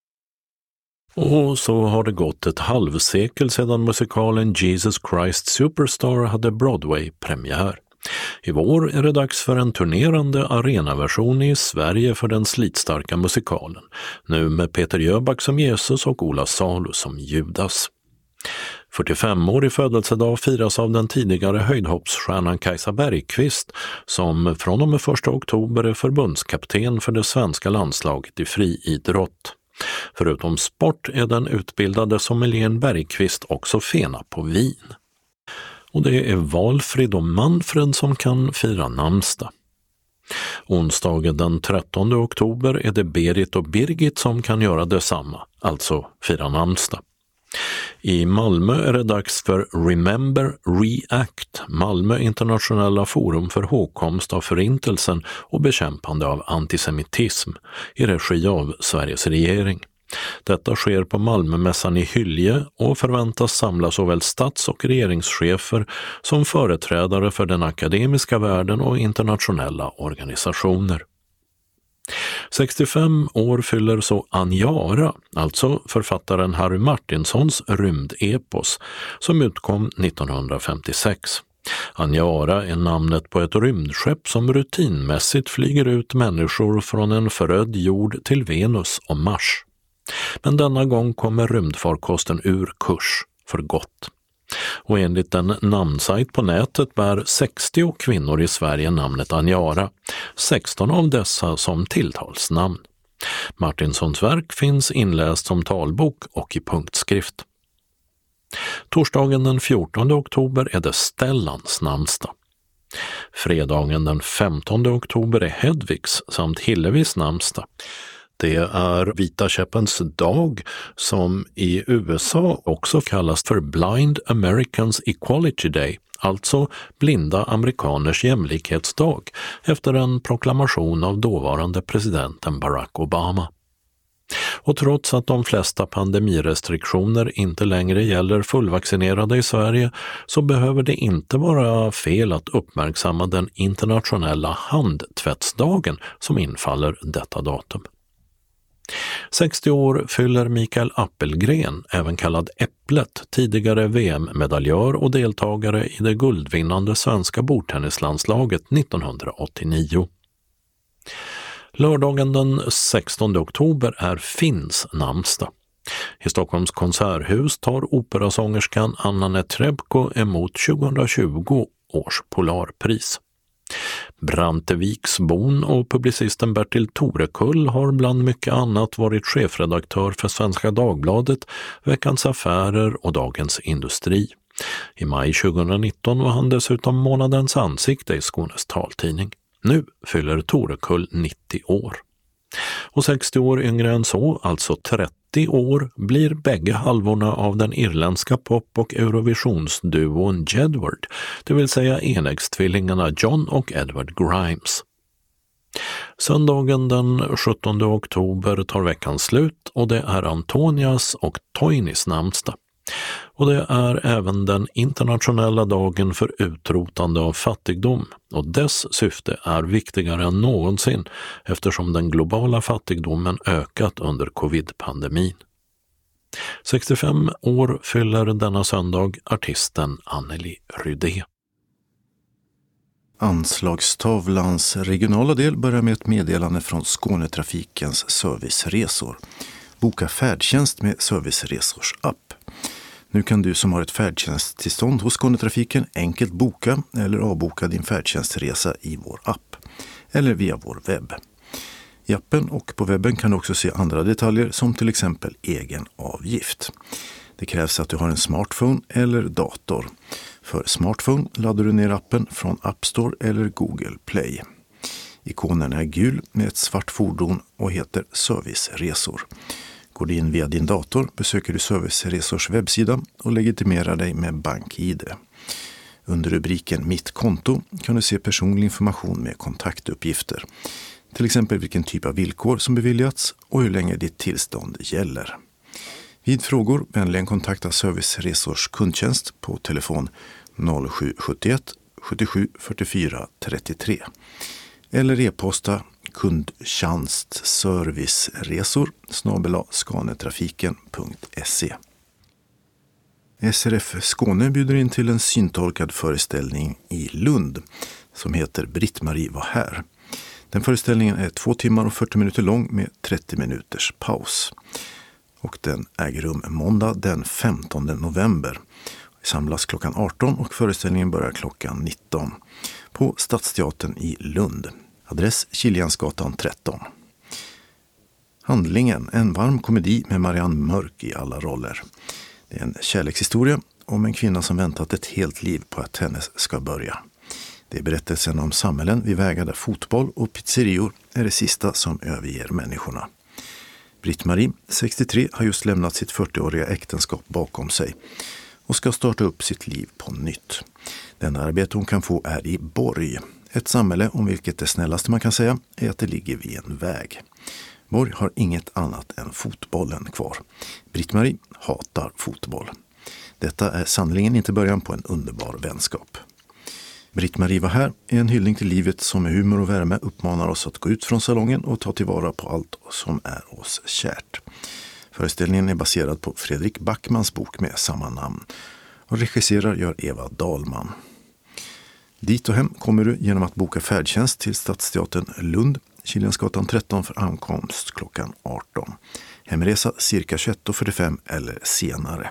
Och så har det gått ett halvsekel sedan musikalen Jesus Christ Superstar hade Broadway-premiär. I vår är det dags för en turnerande arenaversion i Sverige för den slitstarka musikalen, nu med Peter Jöback som Jesus och Ola Salo som Judas. fyrtiofemårig födelsedag firas av den tidigare höjdhoppsstjärnan Kajsa Bergqvist, som från och med första oktober är förbundskapten för det svenska landslaget i friidrott. Förutom sport är den utbildade sommelieren Bergqvist också fena på vin. Och det är Valfrid och Manfred som kan fira namnsdag. Onsdagen den trettonde oktober är det Berit och Birgit som kan göra detsamma, alltså fira namnsdag. I Malmö är det dags för Remember React, Malmö internationella forum för hågkomst av förintelsen och bekämpande av antisemitism, i regi av Sveriges regering. Detta sker på Malmömässan i Hylje och förväntas samla såväl stats- och regeringschefer som företrädare för den akademiska världen och internationella organisationer. sextiofem år fyller så Aniara, alltså författaren Harry Martinsons rymdepos, som utkom nittonhundrafemtiosex. Aniara är namnet på ett rymdskepp som rutinmässigt flyger ut människor från en förödd jord till Venus och Mars. Men denna gång kommer rymdfarkosten ur kurs för gott. Och enligt en namnsajt på nätet bär sextio kvinnor i Sverige namnet Aniara, sexton av dessa som tilltalsnamn. Martinsons verk finns inläst som talbok och i punktskrift. Torsdagen den fjortonde oktober är det Stellans namnsdag. Fredagen den femtonde oktober är Hedvigs samt Hillevis namnsdag. Det är Vita käppens dag, som i U S A också kallas för Blind Americans Equality Day, alltså blinda amerikaners jämlikhetsdag, efter en proklamation av dåvarande presidenten Barack Obama. Och trots att de flesta pandemirestriktioner inte längre gäller fullvaccinerade i Sverige, så behöver det inte vara fel att uppmärksamma den internationella handtvättsdagen som infaller detta datum. sextio år fyller Mikael Appelgren, även kallad Äpplet, tidigare V M-medaljör och deltagare i det guldvinnande svenska bordtennislandslaget nittonhundraåttionio. Lördagen den sextonde oktober är Finns namnsdag. I Stockholms konserthus tar operasångerskan Anna Netrebko emot tjugohundratjugo års Polarpris. Branteviksbon och publicisten Bertil Torekull har bland mycket annat varit chefredaktör för Svenska Dagbladet, Veckans Affärer och Dagens Industri. I maj tjugohundranitton var han dessutom månadens ansikte i Skånes taltidning. Nu fyller Torekull nittio år. Och sextio år yngre än så, alltså trettio år, blir bägge halvorna av den irländska pop- och eurovisionsduon Jedward, det vill säga enäggstvillingarna John och Edward Grimes. Söndagen den sjuttonde oktober tar veckan slut och det är Antonias och Toinis namnsdag. Och det är även den internationella dagen för utrotande av fattigdom, och dess syfte är viktigare än någonsin eftersom den globala fattigdomen ökat under covid-pandemin. sextiofem år fyller denna söndag artisten Anneli Rydé. Anslagstavlans regionala del börjar med ett meddelande från Skånetrafikens serviceresor. Boka färdtjänst med serviceresors app. Nu kan du som har ett färdtjänsttillstånd hos Skånetrafiken enkelt boka eller avboka din färdtjänstresa i vår app eller via vår webb. I appen och på webben kan du också se andra detaljer som till exempel egen avgift. Det krävs att du har en smartphone eller dator. För smartphone laddar du ner appen från App Store eller Google Play. Ikonen är gul med ett svart fordon och heter Serviceresor. Går du in via din dator besöker du Serviceresors webbsida och legitimerar dig med BankI D. Under rubriken Mitt konto kan du se personlig information med kontaktuppgifter. Till exempel vilken typ av villkor som beviljats och hur länge ditt tillstånd gäller. Vid frågor vänligen kontakta Serviceresors kundtjänst på telefon noll sju sju ett sjuttiosju fyrtiofyra trettiotre eller e-posta kundtjänstserviceresor snabel-a skanetrafiken punkt se. S R F Skåne bjuder in till en syntolkad föreställning i Lund som heter Britt-Marie var här. Den föreställningen är två timmar och fyrtio minuter lång med trettio minuters paus. Och den äger rum måndag den femtonde november. Vi samlas klockan arton och föreställningen börjar klockan nitton på Stadsteatern i Lund. Adress Kiljansgatan tretton. Handlingen, en varm komedi med Marianne Mörk i alla roller. Det är en kärlekshistoria om en kvinna som väntat ett helt liv på att hennes ska börja. Det är berättelsen om samhällen vid vägar där fotboll och pizzerior är det sista som överger människorna. Britt-Marie, sextiotre, har just lämnat sitt fyrtioåriga äktenskap bakom sig och ska starta upp sitt liv på nytt. Den arbete hon kan få är i Borg, ett samhälle om vilket det snällaste man kan säga är att det ligger vid en väg. Borg har inget annat än fotbollen kvar. Britt-Marie hatar fotboll. Detta är sannoliken inte början på en underbar vänskap. Britt-Marie var här är en hyllning till livet som med humor och värme uppmanar oss att gå ut från salongen och ta tillvara på allt som är oss kärt. Föreställningen är baserad på Fredrik Backmans bok med samma namn och regisserar gör Eva Dahlman. Dit och hem kommer du genom att boka färdtjänst till Stadsteatern Lund, Kiljansgatan tretton för ankomst klockan arton. Hemresa cirka tjugoett fyrtiofem eller senare.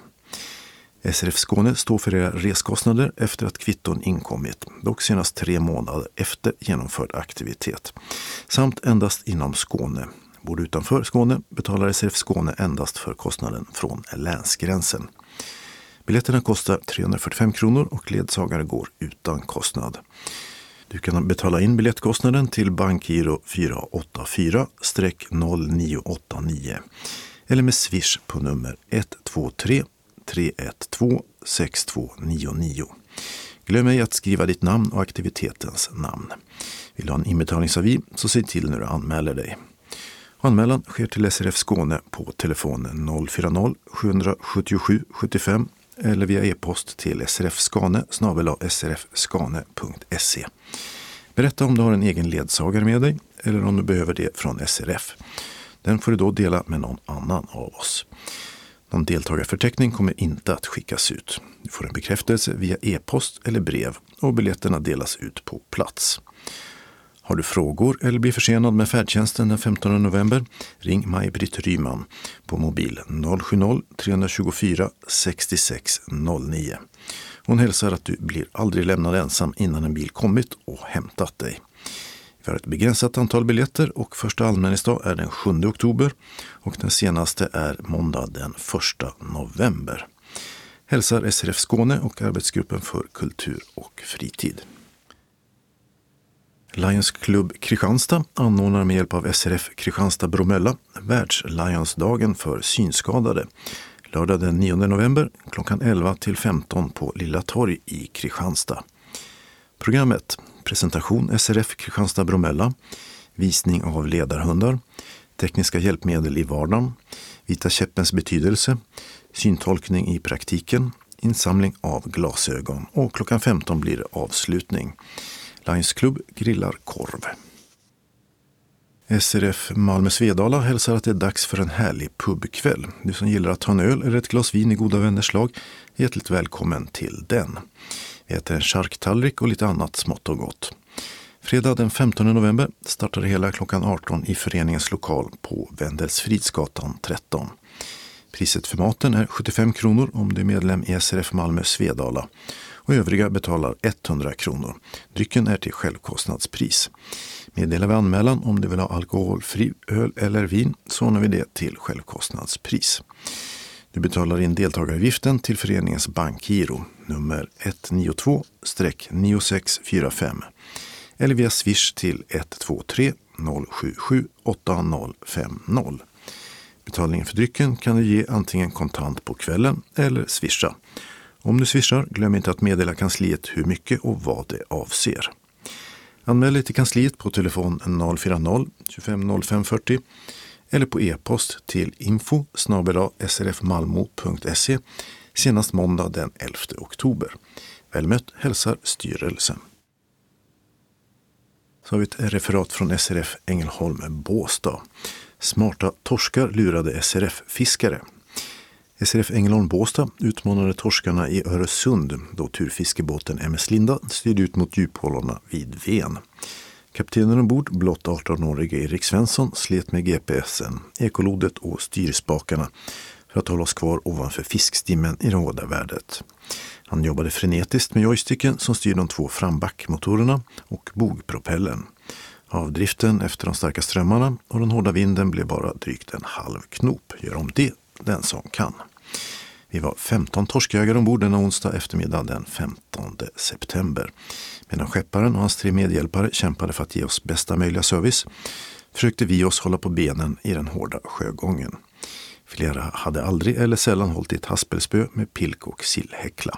S R F Skåne står för era reskostnader efter att kvitton inkommit, dock senast tre månader efter genomförd aktivitet. Samt endast inom Skåne. Bor du utanför Skåne betalar S R F Skåne endast för kostnaden från länsgränsen. Biljetterna kostar trehundrafyrtiofem kronor och ledsagare går utan kostnad. Du kan betala in biljettkostnaden till bankgiro fyra åtta fyra noll nio åtta nio eller med swish på nummer ett två tre tre ett två sex två nio nio. Glöm ej att skriva ditt namn och aktivitetens namn. Vill du ha en inbetalningsavi så se till när du anmäler dig. Anmälan sker till S R F Skåne på telefon noll fyra noll sju sju sju sju fem eller via e-post till srfskane snabel-a srfskane punkt se. Berätta om du har en egen ledsagare med dig eller om du behöver det från S R F. Den får du då dela med någon annan av oss. Någon deltagarförteckning kommer inte att skickas ut. Du får en bekräftelse via e-post eller brev och biljetterna delas ut på plats. Har du frågor eller blir försenad med färdtjänsten den femtonde november, ring Maj-Britt Ryman på mobil noll sju noll tre två fyra sex sex noll nio. Hon hälsar att du blir aldrig lämnad ensam innan en bil kommit och hämtat dig. Vi har ett begränsat antal biljetter och första anmälningsdag är den sjunde oktober och den senaste är måndag den första november. Hälsar S R F Skåne och arbetsgruppen för kultur och fritid. Lions Club Kristianstad anordnar med hjälp av S R F Kristianstad Bromölla världslionsdagen för synskadade. Lördag den nionde november klockan elva till femton på Lilla Torg i Kristianstad. Programmet: presentation S R F Kristianstad Bromölla, visning av ledarhundar, tekniska hjälpmedel i vardagen, vita käppens betydelse, syntolkning i praktiken, insamling av glasögon och klockan femton blir det avslutning. Lions Club grillar korv. S R F Malmö Svedala hälsar att det är dags för en härlig pubkväll. Du som gillar att ta en öl eller ett glas vin i goda vänners lag är hjärtligt välkommen till den. Vi äter en charktallrik och lite annat smått och gott. Fredag den femtonde november startar det hela klockan arton i föreningens lokal på Wendelsfridsgatan tretton. Priset för maten är sjuttiofem kronor om du är medlem i S R F Malmö Svedala och övriga betalar etthundra kronor. Drycken är till självkostnadspris. Meddela vid anmälan om du vill ha alkoholfri öl eller vin så ordnar vi det till självkostnadspris. Du betalar in deltagaravgiften till föreningens bankgiro nummer ett nio två nio sex fyra fem eller via swish till ett två tre noll sju sju åtta noll fem noll. Betalningen för drycken kan du ge antingen kontant på kvällen eller swisha. Om du swishar, glöm inte att meddela kansliet hur mycket och vad det avser. Anmäl dig till kansliet på telefon noll fyra noll tjugofem noll fem fyrtio eller på e-post till info snabel-a s r f malmo punkt se senast måndag den elfte oktober. Välmött hälsar styrelsen. Så har vi ett referat från S R F Ängelholm Båstad. Smarta torskar lurade S R F-fiskare. S R F Ängelholm Båstad utmanade torskarna i Öresund då turfiskebåten M S Linda styrde ut mot djuphålorna vid Ven. Kaptenen ombord, blott arton-årige Erik Svensson, slet med G P S'en, ekolodet och styrspakarna för att hålla oss kvar ovanför fiskstimmen i det hårda värdet. Han jobbade frenetiskt med joysticken som styr de två frambackmotorerna och bogpropellen. Avdriften efter de starka strömmarna och den hårda vinden blev bara drygt en halv knop. Gör om det, den som kan. Vi var femton torskjägare ombord denna onsdag eftermiddag den femtonde september. Medan skepparen och hans tre medhjälpare kämpade för att ge oss bästa möjliga service försökte vi oss hålla på benen i den hårda sjögången. Flera hade aldrig eller sällan hållit i ett haspelspö med pilk och sillhäckla.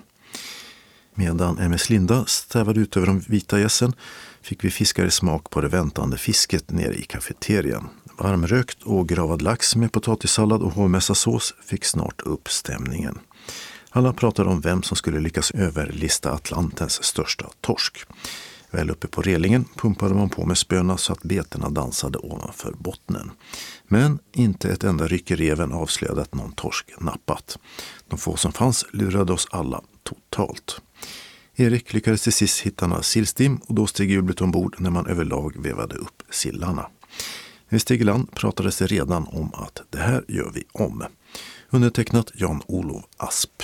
Medan M S Linda stävade ut över de vita gässen fick vi fiskare smak på det väntande fisket nere i kafeterian. Varmrökt och gravad lax med potatissallad och hovmässasås fick snart upp stämningen. Alla pratade om vem som skulle lyckas överlista Atlantens största torsk. Väl uppe på relingen pumpade man på med spöna så att beterna dansade ovanför bottnen. Men inte ett enda ryck i reven avslöjade att någon torsk nappat. De få som fanns lurade oss alla totalt. Erik lyckades till sist hitta några sillstim och då steg jublet ombord när man överlag vevade upp sillarna. När vi steg i land pratades det redan om att det här gör vi om. Undertecknat Jan-Olof Asp.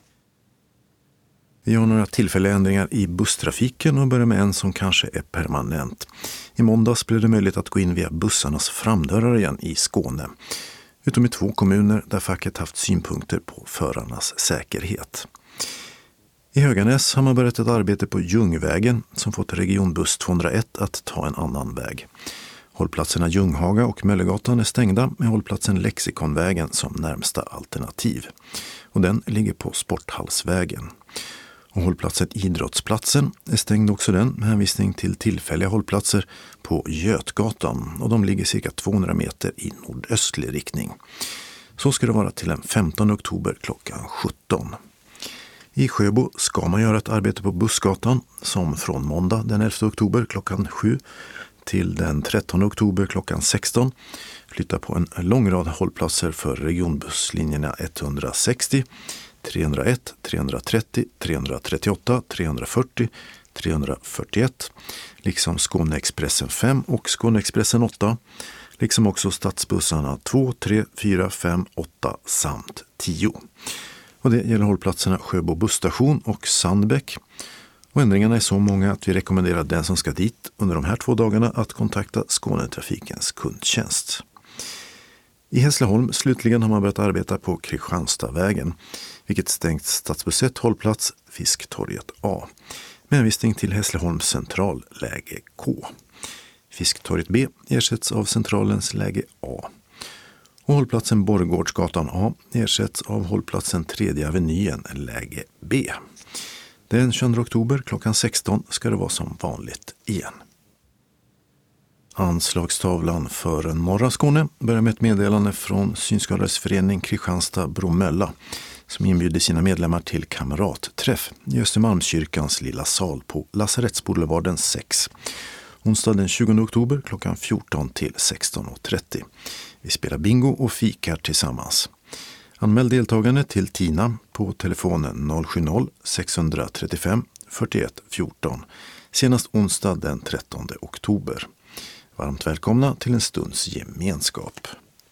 Vi har några tillfälliga ändringar i busstrafiken och börjar med en som kanske är permanent. I måndags blev det möjligt att gå in via bussarnas framdörrar igen i Skåne. Utom i två kommuner där facket haft synpunkter på förarnas säkerhet. I Höganäs har man börjat ett arbete på Ljungvägen som fått regionbuss tvåhundraett att ta en annan väg. Hållplatserna Ljunghaga och Möllegatan är stängda med hållplatsen Lexikonvägen som närmsta alternativ. Och den ligger på Sporthallsvägen. Och hållplatsen Idrottsplatsen är stängd också den med hänvisning till tillfälliga hållplatser på Götgatan och de ligger cirka tvåhundra meter i nordöstlig riktning. Så ska det vara till den femtonde oktober klockan sjutton. I Sjöbo ska man göra ett arbete på Bussgatan som från måndag den elfte oktober klockan sju till den trettonde oktober klockan sexton flyttar på en lång rad hållplatser för regionbusslinjerna etthundrasextio, trehundraett, trehundratrettio, trehundratrettioåtta, trehundrafyrtio, trehundrafyrtioett, liksom Skåneexpressen fem och Skåneexpressen åtta, liksom också stadsbussarna två, tre, fyra, fem, åtta samt tio. Och det gäller hållplatserna Sjöbo busstation och Sandbäck. Och ändringarna är så många att vi rekommenderar den som ska dit under de här två dagarna att kontakta Skånetrafikens kundtjänst. I Hässleholm slutligen har man börjat arbeta på Kristianstadvägen, vilket stängt stadsbuss ett hållplats Fisktorget A, med hänvisning till Hässleholms central läge K. Fisktorget B ersätts av centralens läge A. Och hållplatsen Borgårdsgatan A ersätts av hållplatsen Tredje Avenyen läge B. Den tjugonde oktober klockan sexton ska det vara som vanligt igen. Anslagstavlan för norra Skåne börjar med ett meddelande från Synskadades förening Kristianstad Bromölla som inbjuder sina medlemmar till kamratträff i Östermalmskyrkans lilla sal på Lasarettsboulevarden sex. Onsdag den tjugonde oktober klockan fjorton till sexton trettio. Vi spelar bingo och fikar tillsammans. Anmäl deltagande till Tina på telefonen noll sju noll sex tre fem fyrtioett fjorton, senast onsdag den trettonde oktober. Varmt välkomna till en stunds gemenskap.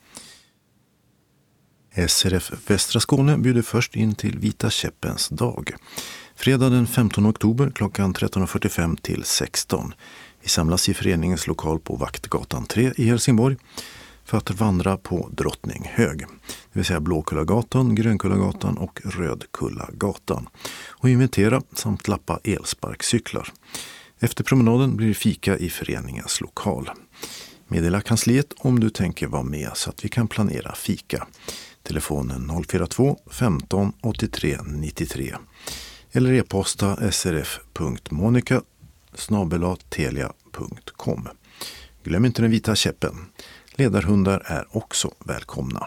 S R F Västra Skåne bjuder först in till Vita käppens dag. Fredag den femtonde oktober klockan tretton fyrtiofem till sexton. Vi samlas i föreningens lokal på Vaktgatan tre i Helsingborg för att vandra på Drottninghög, det vill säga Blåkullagatan, Grönkullagatan och Rödkullagatan, och inventera samt lappa elsparkcyklar. Efter promenaden blir det fika i föreningens lokal. Meddela kansliet om du tänker vara med så att vi kan planera fika. Telefonen noll fyra två femton åttiotre nittiotre eller e-posta srf punkt monica snabel-a telia punkt com. Glöm inte den vita käppen. Ledarhundar är också välkomna.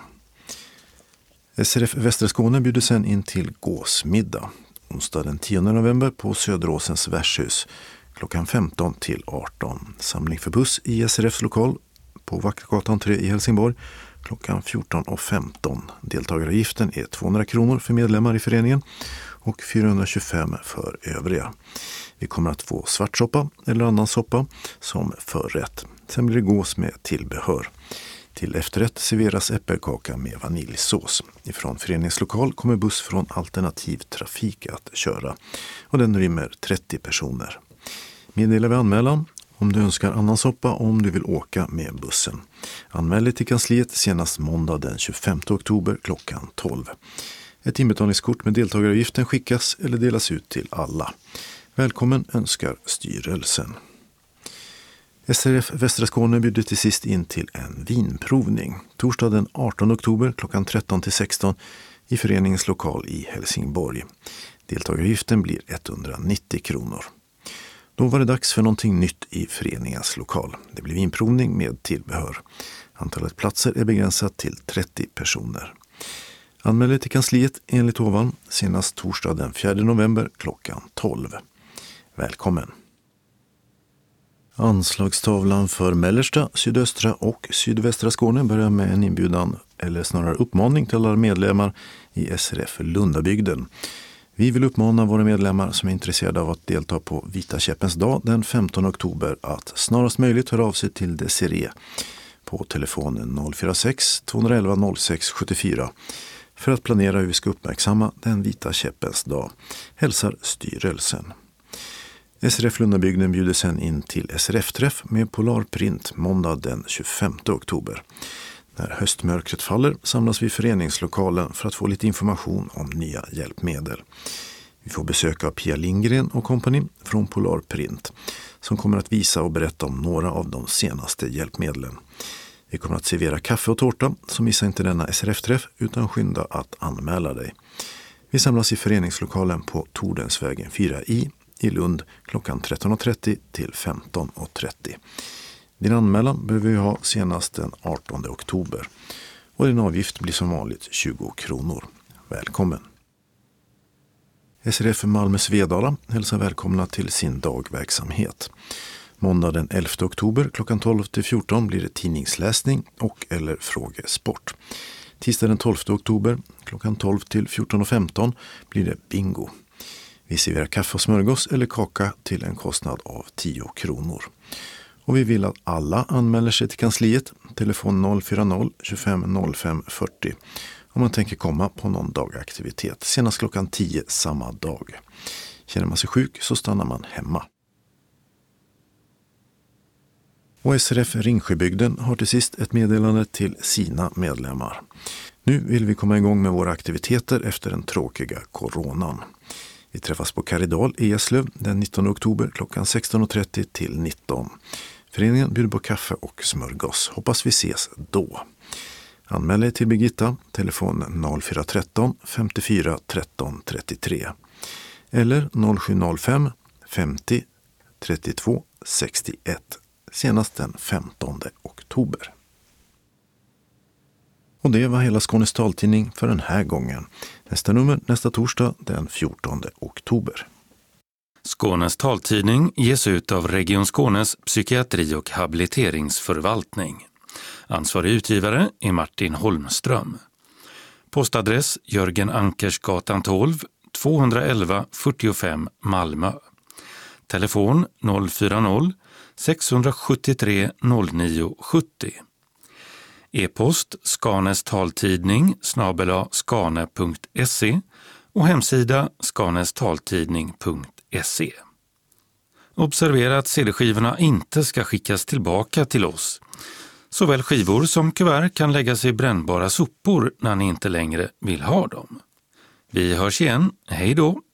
S R F Västra Skåne bjuder sen in till gåsmiddag. Onsdag den tionde november på Söderåsens värdshus klockan femton till arton. Samling för buss i S R Fs lokal på Vaktgatan tre i Helsingborg klockan fjorton femton. Deltagaravgiften är tvåhundra kronor för medlemmar i föreningen och fyrahundratjugofem för övriga. Vi kommer att få svartsoppa eller annan soppa som förrätt. Sen blir det gås med tillbehör. Till efterrätt serveras äppelkaka med vaniljsås. Ifrån föreningslokal kommer buss från Alternativ Trafik att köra och den rymmer trettio personer. Meddela vid anmälan om du önskar annan soppa och om du vill åka med bussen. Anmäl dig till kansliet senast måndag den tjugofemte oktober klockan tolv. Ett inbetalningskort med deltagaravgiften skickas eller delas ut till alla. Välkommen önskar styrelsen. S R F Västra Skåne bjuder till sist in till en vinprovning. Torsdag den artonde oktober klockan tretton till sexton i föreningens lokal i Helsingborg. Deltagaravgiften blir etthundranittio kronor. Då var det dags för någonting nytt i föreningens lokal. Det blir vinprovning med tillbehör. Antalet platser är begränsat till trettio personer. Anmäl dig till kansliet enligt ovan senast torsdag den fjärde november klockan tolv. Välkommen! Anslagstavlan för mellersta, sydöstra och sydvästra Skåne börjar med en inbjudan eller snarare uppmaning till alla medlemmar i S R F Lundabygden. Vi vill uppmana våra medlemmar som är intresserade av att delta på Vita käppens dag den femtonde oktober att snarast möjligt höra av sig till Desiree på telefonen noll fyra sex tvåhundraelva noll sex sjuttiofyra för att planera hur vi ska uppmärksamma den Vita käppens dag. Hälsar styrelsen. S R F Lundabygden bjuder sen in till S R F-träff med Polarprint måndag den tjugofemte oktober. När höstmörkret faller samlas vi i föreningslokalen för att få lite information om nya hjälpmedel. Vi får besök av Pia Lindgren och kompani från Polarprint som kommer att visa och berätta om några av de senaste hjälpmedlen. Vi kommer att servera kaffe och tårta, så missa inte denna S R F-träff utan skynda att anmäla dig. Vi samlas i föreningslokalen på Tordensvägen fyra i i Lund klockan tretton trettio till femton trettio. Din anmälan behöver vi ha senast den artonde oktober och din avgift blir som vanligt tjugo kronor. Välkommen! S R F Malmö Svedala hälsar välkomna till sin dagverksamhet. Måndag den elfte oktober klockan tolv till fjorton blir det tidningsläsning och eller frågesport. Tisdag den tolfte oktober klockan tolv till fjorton femton blir det bingo. Vi serverar kaffe och smörgås eller kaka till en kostnad av tio kronor. Och vi vill att alla anmäler sig till kansliet, telefon noll fyra noll tjugofem noll fem fyrtio om man tänker komma på någon dagaktivitet, senast klockan tio samma dag. Känner man sig sjuk så stannar man hemma. Och S R F Ringsjöbygden har till sist ett meddelande till sina medlemmar. Nu vill vi komma igång med våra aktiviteter efter den tråkiga coronan. Vi träffas på Karidal i Eslöv den nittonde oktober klockan sexton trettio till nitton. Föreningen bjuder på kaffe och smörgås. Hoppas vi ses då. Anmäl dig till Birgitta, telefon noll fyra ett tre femtiofyra tretton trettiotre eller noll sju noll fem femtio trettiotvå sextioett senast den femtonde oktober. Och det var hela Skånes taltidning för den här gången. Nästa nummer nästa torsdag den fjortonde oktober. Skånes taltidning ges ut av Region Skånes psykiatri- och habiliteringsförvaltning. Ansvarig utgivare är Martin Holmström. Postadress Jörgen Ankersgatan tolv, tvåhundraelva fyrtiofem Malmö. Telefon noll fyra noll sex sju tre noll nio sju noll. E-post Skanes taltidning snabel-a skane punkt se och hemsida skanestaltidning punkt se. Observera att C D-skivorna inte ska skickas tillbaka till oss. Såväl skivor som kuvert kan läggas i brännbara sopor när ni inte längre vill ha dem. Vi hörs igen. Hej då!